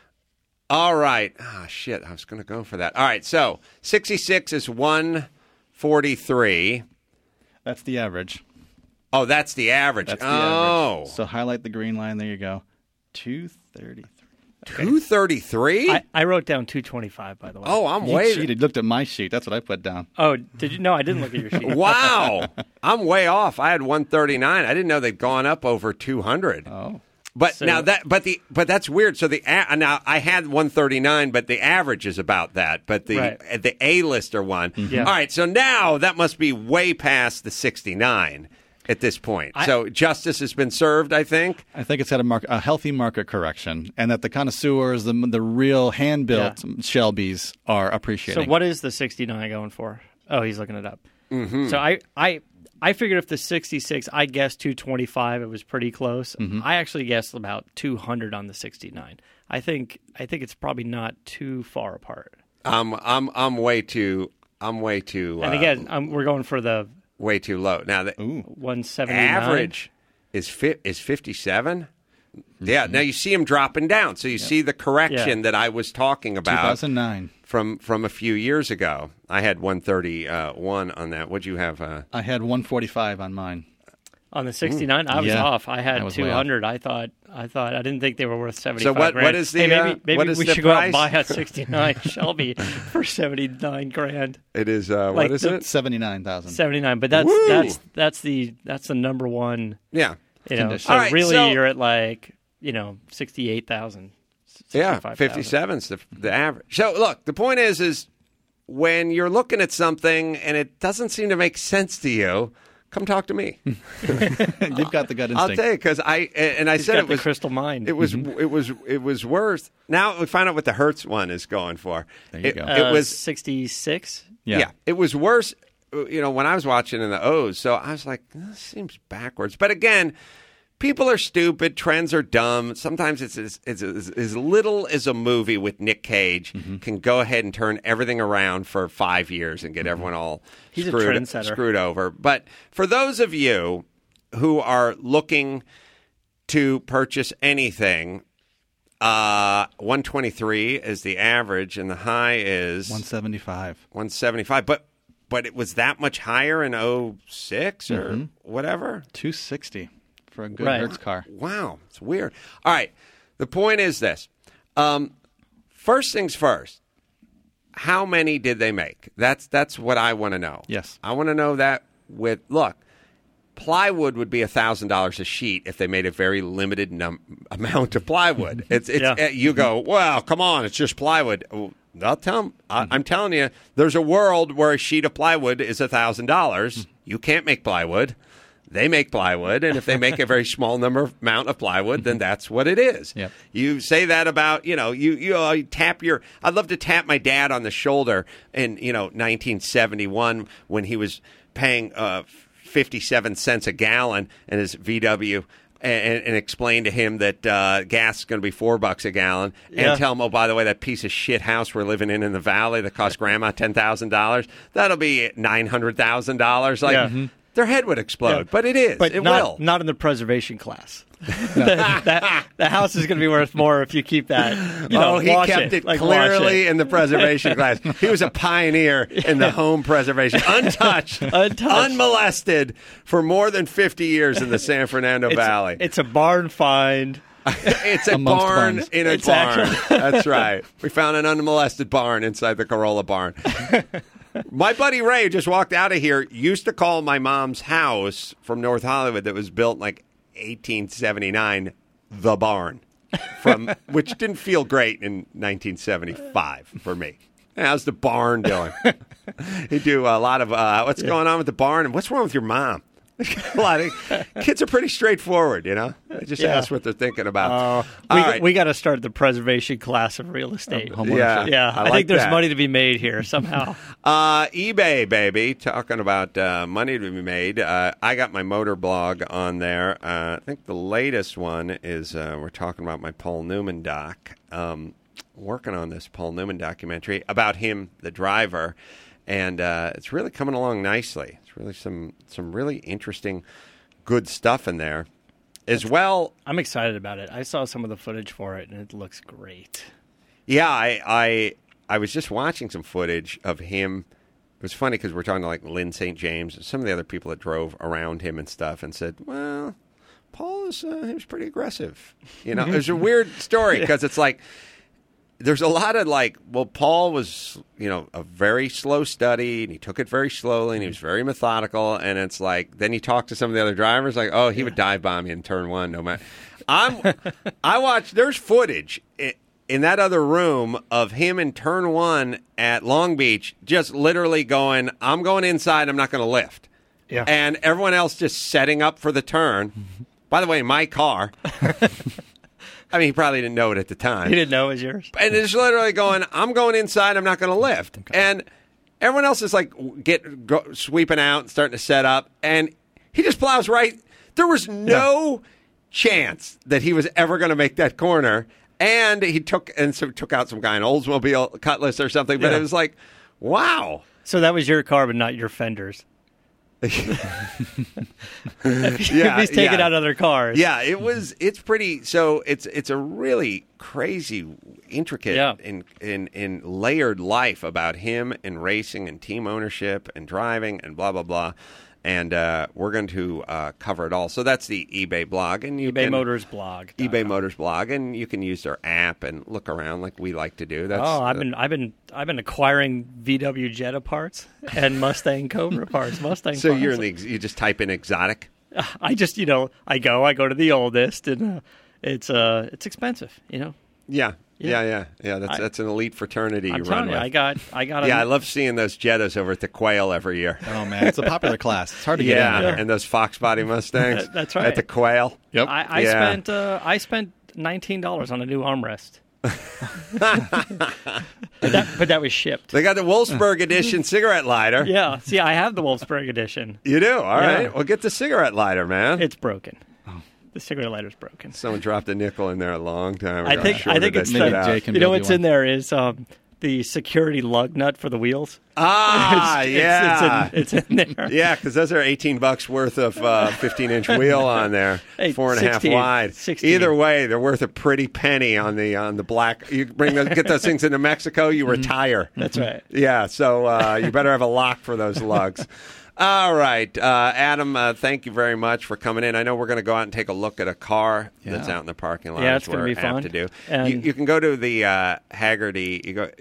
[SPEAKER 3] All right. Ah, shit. I was going to go for that. All right. So 66 is 1 43.
[SPEAKER 5] That's the average.
[SPEAKER 3] Oh, that's the average.
[SPEAKER 5] That's the average. So highlight the green line. There you go. 233.
[SPEAKER 3] 233?
[SPEAKER 4] I wrote down 225, by the way.
[SPEAKER 3] Oh, I'm
[SPEAKER 5] You
[SPEAKER 3] way...
[SPEAKER 5] cheated. Looked at my sheet. That's what I put down.
[SPEAKER 4] Oh, did you? No, I didn't look at your sheet.
[SPEAKER 3] Wow. I'm way off. I had 139. I didn't know they'd gone up over 200.
[SPEAKER 5] Oh.
[SPEAKER 3] But
[SPEAKER 4] So-
[SPEAKER 3] now but that's weird. So now I had 139, but the average is about that. But the A-lister one.
[SPEAKER 4] Yeah.
[SPEAKER 3] All right. So now that must be way past the 69 at this point. So justice has been served, I think.
[SPEAKER 5] I think it's had a healthy market correction, and that the connoisseurs, the real hand-built Shelbys, are appreciating.
[SPEAKER 4] So what is the 69 going for? Oh, he's looking it up. Mm-hmm. So I figured if the 66, I guessed 225. It was pretty close.
[SPEAKER 5] Mm-hmm.
[SPEAKER 4] I actually guessed about 200 on the 69. I think it's probably not too far apart.
[SPEAKER 3] I'm way too.
[SPEAKER 4] And again, we're going for the
[SPEAKER 3] way too low. Now the
[SPEAKER 4] 179
[SPEAKER 3] average is 57. Yeah. Now you see him dropping down, so you see the correction that I was talking about.
[SPEAKER 5] 2009
[SPEAKER 3] from a few years ago. I had 131 on that. What'd you have?
[SPEAKER 5] I had 145 on mine.
[SPEAKER 4] On the 69, I was
[SPEAKER 5] Yeah.
[SPEAKER 4] off. I had
[SPEAKER 5] I was way
[SPEAKER 4] 200. I thought I didn't think they were worth 75.
[SPEAKER 3] So what
[SPEAKER 4] grand.
[SPEAKER 3] is the,
[SPEAKER 4] hey, maybe
[SPEAKER 3] what is
[SPEAKER 4] we
[SPEAKER 3] the
[SPEAKER 4] should go out and
[SPEAKER 3] price?
[SPEAKER 4] buy a 69 Shelby for 79 grand.
[SPEAKER 3] It is
[SPEAKER 4] Like
[SPEAKER 3] what is
[SPEAKER 4] the-
[SPEAKER 3] it?
[SPEAKER 5] 79,000.
[SPEAKER 4] 79, but
[SPEAKER 3] Woo!
[SPEAKER 4] that's the number one.
[SPEAKER 3] Yeah.
[SPEAKER 4] You know,
[SPEAKER 5] Condition.
[SPEAKER 4] so
[SPEAKER 3] All right,
[SPEAKER 4] really
[SPEAKER 3] so-
[SPEAKER 4] you're at 68,000.
[SPEAKER 3] Yeah,
[SPEAKER 4] 65,000.
[SPEAKER 3] 57 is the average. So look, the point is when you're looking at something and it doesn't seem to make sense to you, come talk to me.
[SPEAKER 5] You've got the gut instinct.
[SPEAKER 3] I'll tell you because I
[SPEAKER 4] He's
[SPEAKER 3] said
[SPEAKER 4] got
[SPEAKER 3] it was
[SPEAKER 4] the crystal mind.
[SPEAKER 3] It was worse. Now we find out what the Hertz one is going for.
[SPEAKER 5] There you go.
[SPEAKER 3] It was
[SPEAKER 4] 66.
[SPEAKER 3] yeah. It was worse. When I was watching in the O's, so I was like, this seems backwards. But again, people are stupid. Trends are dumb. Sometimes it's as little as a movie with Nick Cage can go ahead and turn everything around for 5 years and get everyone all
[SPEAKER 4] He's a trendsetter.
[SPEAKER 3] screwed over. But for those of you who are looking to purchase anything, 123 is the average, and the high is
[SPEAKER 5] 175.
[SPEAKER 3] 175. But it was that much higher in 06 or whatever?
[SPEAKER 5] 260 for a good
[SPEAKER 4] Right.
[SPEAKER 5] Hertz car.
[SPEAKER 3] Wow, it's weird. All right, the point is this. First things first, how many did they make? That's what I want to know.
[SPEAKER 5] Yes.
[SPEAKER 3] I want to know that look, plywood would be $1,000 a sheet if they made a very limited amount of plywood. It's
[SPEAKER 4] Yeah.
[SPEAKER 3] You go, well, come on, it's just plywood. I'll tell them. I'm telling you, there's a world where a sheet of plywood is $1,000. You can't make plywood. They make plywood, and if they make a very small amount of plywood, then that's what it is.
[SPEAKER 5] Yep.
[SPEAKER 3] You say that about, you tap I'd love to tap my dad on the shoulder in, 1971 when he was paying 57 cents a gallon in his VW and explain to him that gas is going to be $4 a gallon and tell him, oh, by the way, that piece of shit house we're living in the valley that cost grandma $10,000, that'll be $900,000. Like, their head would explode, but it is.
[SPEAKER 4] But
[SPEAKER 3] it
[SPEAKER 4] not,
[SPEAKER 3] will.
[SPEAKER 4] not in the preservation class. The house is going to be worth more if you keep that.
[SPEAKER 3] He
[SPEAKER 4] wash
[SPEAKER 3] kept it
[SPEAKER 4] like
[SPEAKER 3] clearly in the preservation class. He was a pioneer in the home preservation, untouched, unmolested for more than 50 years in the San Fernando Valley.
[SPEAKER 4] It's a barn find.
[SPEAKER 3] It's a
[SPEAKER 5] Amongst
[SPEAKER 3] barn
[SPEAKER 5] barns.
[SPEAKER 3] in a
[SPEAKER 4] It's
[SPEAKER 3] barn.
[SPEAKER 4] actually-
[SPEAKER 3] That's right. We found an unmolested barn inside the Corolla barn. My buddy Ray, who just walked out of here, used to call my mom's house from North Hollywood that was built in like 1879 the barn, which didn't feel great in 1975 for me. How's the barn doing? He do a lot of what's going on with the barn and what's wrong with your mom? A lot of kids are pretty straightforward, They just ask what they're thinking about.
[SPEAKER 4] We got to start the preservation class of real estate.
[SPEAKER 3] Yeah,
[SPEAKER 4] Yeah,
[SPEAKER 3] I
[SPEAKER 4] I
[SPEAKER 3] like
[SPEAKER 4] think there's
[SPEAKER 3] that.
[SPEAKER 4] money to be made here somehow.
[SPEAKER 3] eBay, baby. Talking about money to be made. I got my motor blog on there. I think the latest one is we're talking about my Paul Newman doc. Working on this Paul Newman documentary about him, the driver, and it's really coming along nicely. It's really some really interesting, good stuff in there. As well,
[SPEAKER 4] I'm excited about it. I saw some of the footage for it, and it looks great.
[SPEAKER 3] yeah, I was just watching some footage of him was funny because we're talking to like Lynn St. James and some of the other people that drove around him and stuff, and said, "Well, Paul he was pretty aggressive." You know, it's a weird story because it's like there's a lot of like, well, Paul was, you know, a very slow study, and he took it very slowly, and he was very methodical, and it's like then you talk to some of the other drivers, like, oh, he would dive bomb you in turn one, no matter. I watched. There's footage in that other room of him in turn one at Long Beach, just literally going, I'm going inside, I'm not going to lift.
[SPEAKER 4] Yeah.
[SPEAKER 3] And everyone else just setting up for the turn. By the way, my car. I mean, he probably didn't know it at the time.
[SPEAKER 4] He didn't know it was yours.
[SPEAKER 3] And it's literally going, I'm going inside, I'm not going to lift. Okay. And everyone else is like sweeping out and starting to set up. And he just plows right. There was no chance that he was ever going to make that corner. And he took out some guy in Oldsmobile Cutlass or something. But it was like, wow.
[SPEAKER 4] So that was your car, but not your fenders. If he's taking out other cars.
[SPEAKER 3] Yeah, it's pretty. So it's a really crazy, intricate, in layered life about him and racing and team ownership and driving and blah blah blah. And we're going to cover it all. So that's the eBay blog, and
[SPEAKER 4] eBay Motors blog.
[SPEAKER 3] eBay Motors blog, and you can use their app and look around like we like to do.
[SPEAKER 4] I've been acquiring VW Jetta parts and Mustang Cobra parts.
[SPEAKER 3] So you just type in exotic.
[SPEAKER 4] I just I go to the oldest, and it's expensive.
[SPEAKER 3] Yeah. That's an elite fraternity you run with.
[SPEAKER 4] I got.
[SPEAKER 3] I love seeing those Jettas over at the Quail every year.
[SPEAKER 5] Oh man, it's a popular class. It's hard to get in there.
[SPEAKER 3] And those Fox body Mustangs.
[SPEAKER 4] That's right.
[SPEAKER 3] At the Quail.
[SPEAKER 5] Yep.
[SPEAKER 4] I spent $19 on a new armrest. but that was shipped.
[SPEAKER 3] They got the Wolfsburg edition cigarette lighter.
[SPEAKER 4] Yeah. See, I have the Wolfsburg edition.
[SPEAKER 3] You do? All right. Well, get the cigarette lighter, man.
[SPEAKER 4] It's broken. The cigarette lighter's broken.
[SPEAKER 3] Someone dropped a nickel in there a long time ago.
[SPEAKER 4] I think it's what's in there is the security lug nut for the wheels. It's in there.
[SPEAKER 3] Yeah, because those are $18 worth of 15-inch wheel on there, 4.5 wide.
[SPEAKER 4] 16.
[SPEAKER 3] Either way, they're worth a pretty penny on the black. You get those things into Mexico, you retire.
[SPEAKER 4] That's right.
[SPEAKER 3] Yeah, so you better have a lock for those lugs. All right, Adam, thank you very much for coming in. I know we're going to go out and take a look at a car that's out in the parking lot.
[SPEAKER 4] Yeah, it's going to be fun.
[SPEAKER 3] To do. You can go to the Hagerty. You go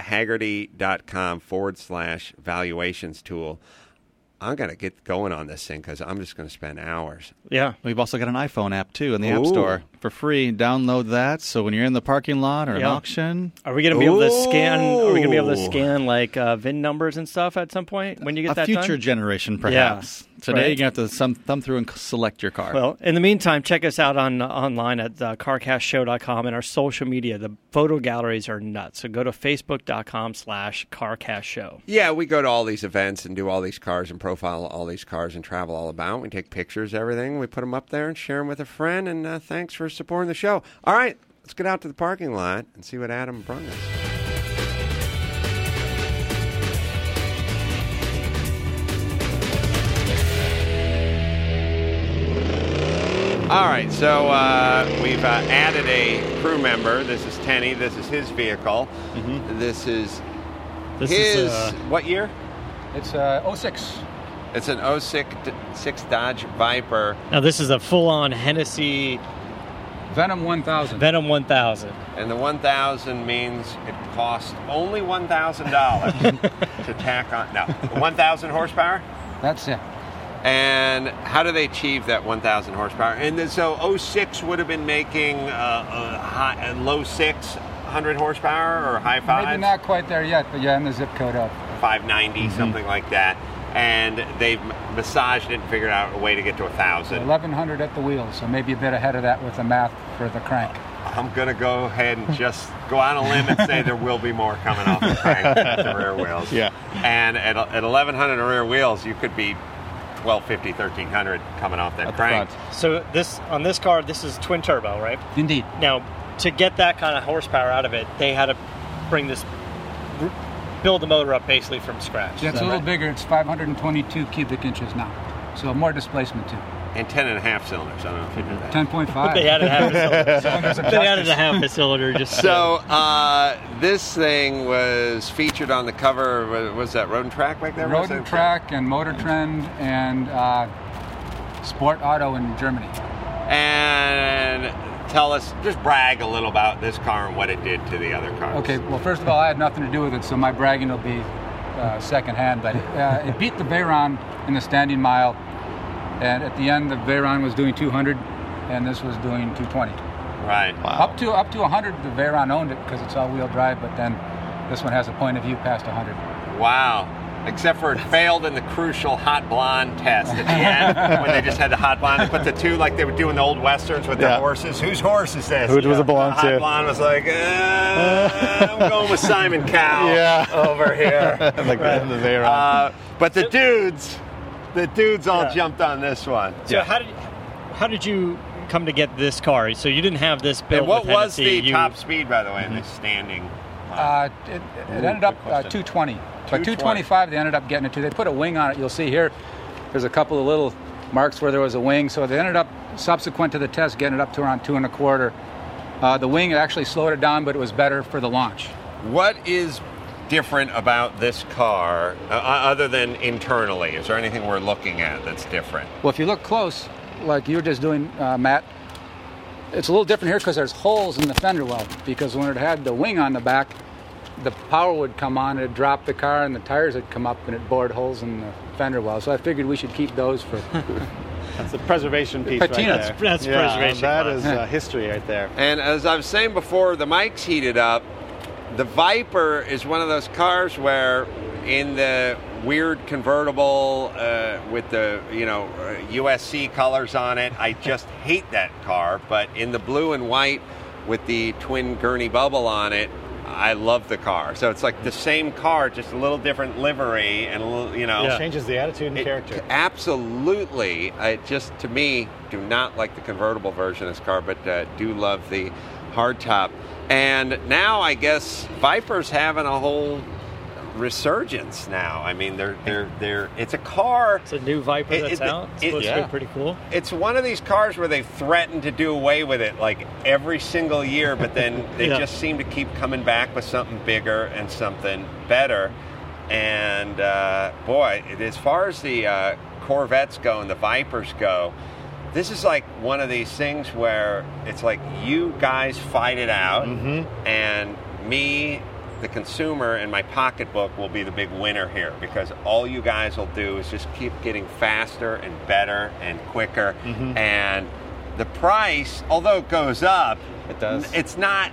[SPEAKER 3] Hagerty.com/valuations tool. I'm going to get going on this thing because I'm just going to spend hours.
[SPEAKER 5] Yeah. We've also got an iPhone app, too, in the App Store for free. Download that. So when you're in the parking lot or an auction.
[SPEAKER 4] Are we going to be able to scan? Are we going to be able to scan like VIN numbers and stuff at some point when you get that done?
[SPEAKER 5] A future generation, perhaps. Today, you're going to have to thumb through and select your car.
[SPEAKER 4] Well, in the meantime, check us out online at carcastshow.com and our social media. The photo galleries are nuts. So go to facebook.com/carcastshow.
[SPEAKER 3] Yeah, we go to all these events and do all these cars and profile all these cars and travel all about. We take pictures, everything. We put them up there and share them with a friend. And thanks for supporting the show. All right, let's get out to the parking lot and see what Adam brought us. All right, so we've added a crew member. This is Tenny. This is his vehicle. Mm-hmm. This is what year?
[SPEAKER 6] It's 06.
[SPEAKER 3] It's an 06 Dodge Viper.
[SPEAKER 4] Now, this is a full-on Hennessy
[SPEAKER 6] Venom 1000.
[SPEAKER 4] Venom 1000.
[SPEAKER 3] And the 1000 means it costs only $1,000 to tack on. No, 1,000 horsepower?
[SPEAKER 6] That's it.
[SPEAKER 3] And how do they achieve that 1,000 horsepower? And then, so 06 would have been making a low 6, 100 horsepower or high 5?
[SPEAKER 6] Maybe not quite there yet, but in the zip code of
[SPEAKER 3] 590, something like that. And they've massaged it and figured out a way to get to 1,000.
[SPEAKER 6] 1,100 at the wheels, so maybe a bit ahead of that with the math for the crank.
[SPEAKER 3] I'm going to go ahead and just go on a limb and say there will be more coming off the crank at the rear wheels.
[SPEAKER 5] Yeah.
[SPEAKER 3] And at 1,100 rear wheels, you could be 1,250, 1,300 coming off that crank.
[SPEAKER 4] So on this car, this is twin turbo, right?
[SPEAKER 6] Indeed.
[SPEAKER 4] Now, to get that kind of horsepower out of it, they had to build the motor up basically from scratch.
[SPEAKER 6] Yeah, it's a little bigger. It's 522 cubic inches now, so more displacement too.
[SPEAKER 3] And 10.5 cylinders. I don't know if you knew that.
[SPEAKER 6] 10.5.
[SPEAKER 4] They added a half a cylinder. Just
[SPEAKER 3] so this thing was featured on the cover. Was that Road and Track back there?
[SPEAKER 6] Road and Track and Motor Trend and Sport Auto in Germany.
[SPEAKER 3] And tell us, just brag a little about this car and what it did to the other cars.
[SPEAKER 6] Okay, well, first of all, I had nothing to do with it, so my bragging will be secondhand. But it beat the Veyron in the standing mile. And at the end, the Veyron was doing 200, and this was doing 220.
[SPEAKER 3] Right.
[SPEAKER 6] Wow. Up to 100, the Veyron owned it because it's all-wheel drive, but then this one has a point of view past 100.
[SPEAKER 3] Wow. Except for it failed in the crucial hot blonde test at the end when they just had the hot blonde. They put the two like they would do in the old westerns with their horses. Whose horse is this?
[SPEAKER 7] Who does it belong to?
[SPEAKER 3] Hot blonde was like, I'm going with Simon Cowell over here.
[SPEAKER 7] Like the Veyron.
[SPEAKER 3] But the dudes all jumped on this one.
[SPEAKER 4] So how did you come to get this car? So you didn't have this built.
[SPEAKER 3] And what
[SPEAKER 4] with
[SPEAKER 3] was
[SPEAKER 4] Hennessy.
[SPEAKER 3] the top speed, by the way, in this standing?
[SPEAKER 6] It ended up 220. But 225 they ended up getting it to. They put a wing on it. You'll see here, there's a couple of little marks where there was a wing. So they ended up, subsequent to the test, getting it up to around 2 1/4. The wing actually slowed it down, but it was better for the launch.
[SPEAKER 3] What is different about this car, other than internally? Is there anything we're looking at that's different?
[SPEAKER 6] Well, if you look close, like you were just doing, Matt, it's a little different here because there's holes in the fender well. Because when it had the wing on the back, the power would come on, it'd drop the car, and the tires would come up, and it bored holes in the fender well. So I figured we should keep those for...
[SPEAKER 7] That's the preservation piece
[SPEAKER 6] patina.
[SPEAKER 7] right there.
[SPEAKER 4] That's preservation.
[SPEAKER 7] That is history right there.
[SPEAKER 3] And as I was saying before, the mic's heated up. The Viper is one of those cars where in the weird convertible with the USC colors on it, I just hate that car. But in the blue and white with the twin gurney bubble on it, I love the car. So it's like the same car, just a little different livery and a little,
[SPEAKER 7] It changes the attitude and character.
[SPEAKER 3] Absolutely. I just, to me, do not like the convertible version of this car, but do love the hardtop. And now I guess Viper's having a whole resurgence now. I mean, they're it's a car.
[SPEAKER 4] It's a new Viper that's out. It's supposed to be pretty cool.
[SPEAKER 3] It's one of these cars where they threaten to do away with it like every single year, but then they just seem to keep coming back with something bigger and something better. And boy, as far as the Corvettes go and the Vipers go, this is like one of these things where it's like you guys fight it out, and me, the consumer, and my pocketbook will be the big winner here, because all you guys will do is just keep getting faster and better and quicker. And the price, although it goes up,
[SPEAKER 7] it does.
[SPEAKER 3] It's not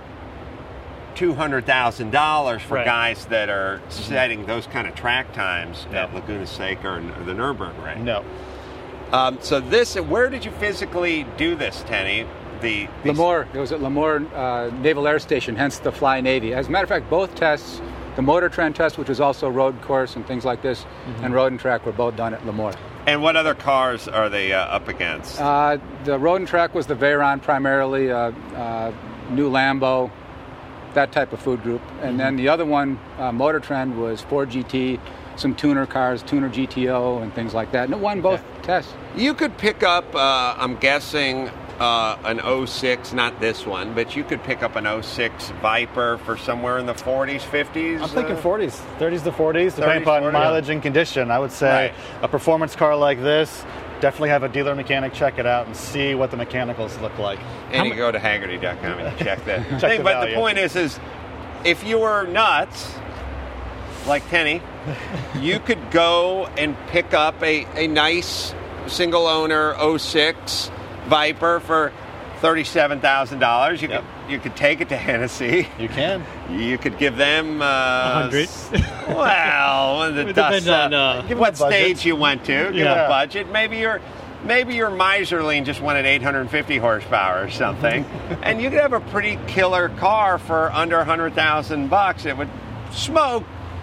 [SPEAKER 3] $200,000 for guys that are setting those kind of track times at Laguna Seca or the Nürburgring.
[SPEAKER 7] No.
[SPEAKER 3] So this, where did you physically do this, Tenny?
[SPEAKER 6] Lemoore. It was at Lemoore Naval Air Station, hence the Fly Navy. As a matter of fact, both tests, the Motor Trend test, which was also road course and things like this, and Road and Track were both done at Lemoore.
[SPEAKER 3] And what other cars are they up against?
[SPEAKER 6] The Road and Track was the Veyron primarily, new Lambo, that type of food group. And then the other one, Motor Trend, was Ford GT, some tuner cars, tuner GTO, and things like that. And it won both tests.
[SPEAKER 3] You could pick up, I'm guessing, an 06, not this one, but you could pick up an 06 Viper for somewhere in the 40s, 50s?
[SPEAKER 7] I'm thinking 40s, 30s to 40s, depending upon mileage and condition. I would say a performance car like this, definitely have a dealer mechanic check it out and see what the mechanicals look like.
[SPEAKER 3] And you go to Hagerty.com and check that.
[SPEAKER 7] Check
[SPEAKER 3] But the point is if you were nuts, like Tenny, you could go and pick up a nice single-owner 06 Viper for $37,000. You could take it to Hennessy.
[SPEAKER 7] You can.
[SPEAKER 3] You could give them
[SPEAKER 4] 100.
[SPEAKER 3] Well, the dust on what stage you went to. Give a budget. Maybe your miserly and just wanted 850 horsepower or something, and you could have a pretty killer car for under $100,000. It would smoke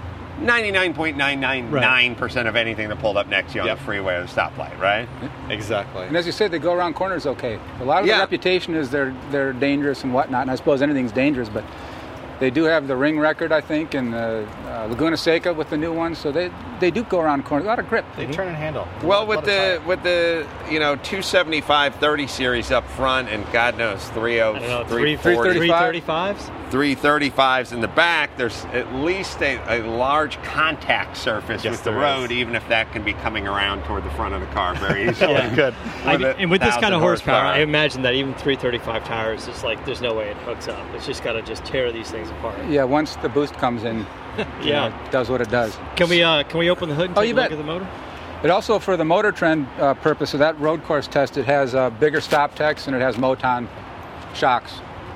[SPEAKER 3] 99.999% of anything that pulled up next to you on the freeway or the stoplight, right?
[SPEAKER 7] Exactly.
[SPEAKER 6] And as you said, they go around corners okay. A lot of the reputation is they're dangerous and whatnot, and I suppose anything's dangerous, but They do have the ring record, I think, in the Laguna Seca with the new ones. So they do go around corners. A lot of grip.
[SPEAKER 7] They turn and handle.
[SPEAKER 3] Well, with the 275 30 series up front, and God knows
[SPEAKER 4] 335s.
[SPEAKER 3] 335s in the back, there's at least a large contact surface with the road, even if that can be coming around toward the front of the car very easily.
[SPEAKER 7] Good.
[SPEAKER 4] And with this kind of horsepower, I imagine that even 335 tires is like there's no way it hooks up. It's just got to just tear these things apart.
[SPEAKER 6] Yeah, once the boost comes in, it does what it does.
[SPEAKER 4] Can we open the hood and take a look at the motor?
[SPEAKER 6] It also, for the Motor Trend purpose of that road course test, it has bigger stop techs and it has Moton shocks.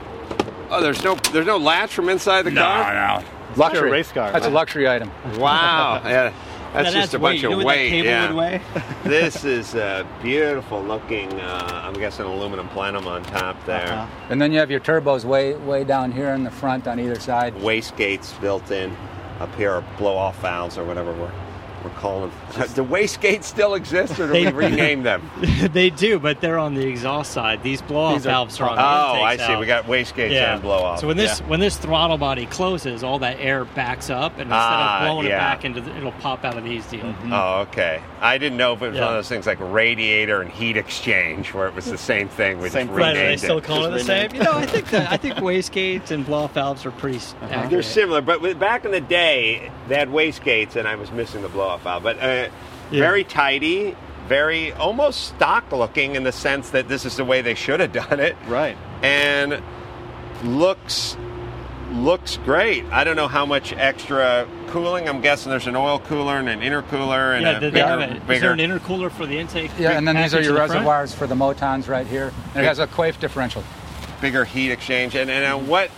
[SPEAKER 3] Oh, there's no latch from inside the car?
[SPEAKER 6] No. Luxury.
[SPEAKER 7] A race car.
[SPEAKER 6] That's a luxury item.
[SPEAKER 3] Wow. Yeah. That's just a bunch of weight.
[SPEAKER 4] That cable would weigh?
[SPEAKER 3] This is a beautiful looking, I'm guessing aluminum plenum on top there.
[SPEAKER 6] And then you have your turbos way down here in the front on either side.
[SPEAKER 3] Wastegates built in up here, or blow-off valves or whatever we're calling them. Do wastegates still exist, or do we rename them?
[SPEAKER 4] They do, but they're on the exhaust side. These blow-off valves are on the
[SPEAKER 3] I
[SPEAKER 4] intake
[SPEAKER 3] see. We got wastegates and blow-off.
[SPEAKER 4] So when this throttle body closes, all that air backs up, and instead of blowing it back it'll pop out of these deals.
[SPEAKER 3] Mm-hmm. Oh, okay. I didn't know if it was one of those things like radiator and heat exchange, where it was the same thing. We just renamed
[SPEAKER 4] it. Are they still calling it the same? I think wastegates and blow-off valves are pretty accurate.
[SPEAKER 3] They're similar, but back in the day, they had wastegates, and I was missing the blow-off valve. But very tidy, very almost stock looking in the sense that this is the way they should have done it.
[SPEAKER 7] Right.
[SPEAKER 3] And looks great. I don't know how much extra cooling. I'm guessing there's an oil cooler and an intercooler and
[SPEAKER 4] is there an intercooler for the intake?
[SPEAKER 6] Yeah, and then these are your reservoirs for the Motons right here. And it has a Quaife differential.
[SPEAKER 3] Bigger heat exchange. And what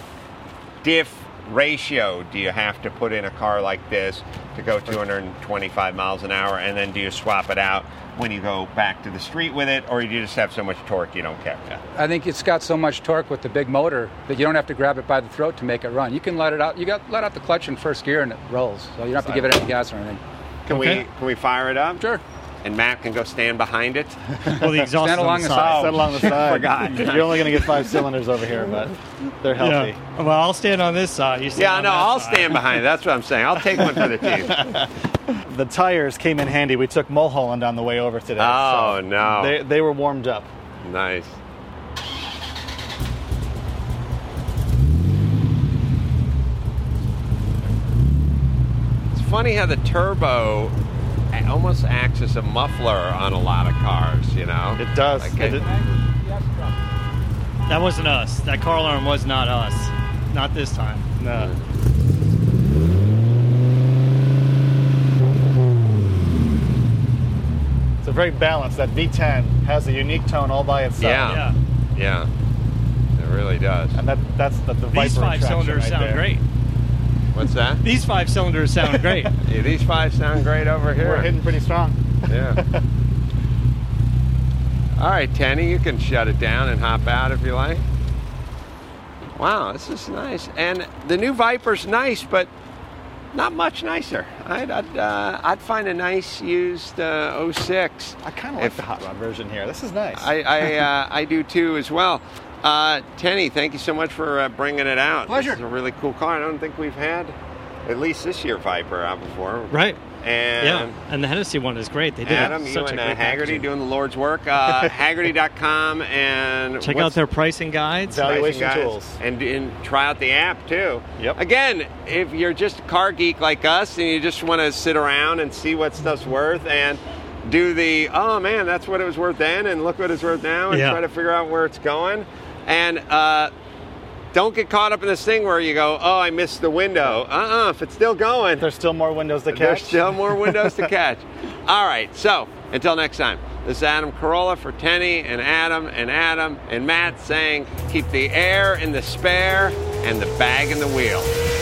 [SPEAKER 3] diff ratio do you have to put in a car like this to go 225 miles an hour, and then do you swap it out when you go back to the street with it, or do you just have so much torque you don't care?
[SPEAKER 6] I think it's got so much torque with the big motor that you don't have to grab it by the throat to make it run. You can let it out. let out the clutch in first gear and it rolls, so you don't have to give it any gas or anything.
[SPEAKER 3] Can we fire it up?
[SPEAKER 6] Sure.
[SPEAKER 3] And Matt can go stand behind it.
[SPEAKER 4] Well, the exhaust
[SPEAKER 6] stand along the side.
[SPEAKER 7] Stand along the side.
[SPEAKER 3] Forgot.
[SPEAKER 7] You're only going to get 5 cylinders over here, but they're healthy.
[SPEAKER 4] Yeah. Well, I'll stand on this side. You stand on that
[SPEAKER 3] I'll
[SPEAKER 4] side.
[SPEAKER 3] stand behind it. That's what I'm saying. I'll take one for the team.
[SPEAKER 7] The tires came in handy. We took Mulholland on the way over today.
[SPEAKER 3] Oh, no.
[SPEAKER 7] They were warmed up.
[SPEAKER 3] Nice. It's funny how the turbo almost acts as a muffler on a lot of cars,
[SPEAKER 7] It does.
[SPEAKER 4] That wasn't us. That car alarm was not us. Not this time.
[SPEAKER 7] No. It's a very balanced. That V10 has a unique tone all by itself.
[SPEAKER 3] Yeah. It really does.
[SPEAKER 7] And that's the Viper
[SPEAKER 4] These 5 cylinders
[SPEAKER 7] right
[SPEAKER 4] sound
[SPEAKER 7] there.
[SPEAKER 4] great.
[SPEAKER 3] What's that?
[SPEAKER 4] These 5 cylinders sound great.
[SPEAKER 3] Yeah, these 5 sound great over here.
[SPEAKER 7] We're hitting pretty strong.
[SPEAKER 3] Yeah. All right, Tenny, you can shut it down and hop out if you like. Wow, this is nice. And the new Viper's nice, but not much nicer. I'd find a nice used 06.
[SPEAKER 7] I kind of like the hot rod version here. This is nice.
[SPEAKER 3] I do too as well. Tenny, thank you so much for bringing it out.
[SPEAKER 6] Pleasure.
[SPEAKER 3] This is a really cool car. I don't think we've had, at least this year, Viper out before.
[SPEAKER 4] Right.
[SPEAKER 3] And
[SPEAKER 4] and the Hennessy one is great. They did
[SPEAKER 3] Adam, you
[SPEAKER 4] such
[SPEAKER 3] and
[SPEAKER 4] a great
[SPEAKER 3] Haggerty
[SPEAKER 4] packaging.
[SPEAKER 3] doing the Lord's work. Haggerty.com and
[SPEAKER 4] check out their pricing guides.
[SPEAKER 7] Valuation tools.
[SPEAKER 3] And try out the app too.
[SPEAKER 7] Yep.
[SPEAKER 3] Again, if you're just a car geek like us and you just want to sit around and see what stuff's worth and do the, oh man, that's what it was worth then and look what it's worth now and try to figure out where it's going. And don't get caught up in this thing where you go, oh, I missed the window. If it's still going.
[SPEAKER 7] There's still more windows to catch.
[SPEAKER 3] There's still more windows to catch. All right, so until next time, this is Adam Carolla for Tenny and Adam and Matt saying keep the air in the spare and the bag in the wheel.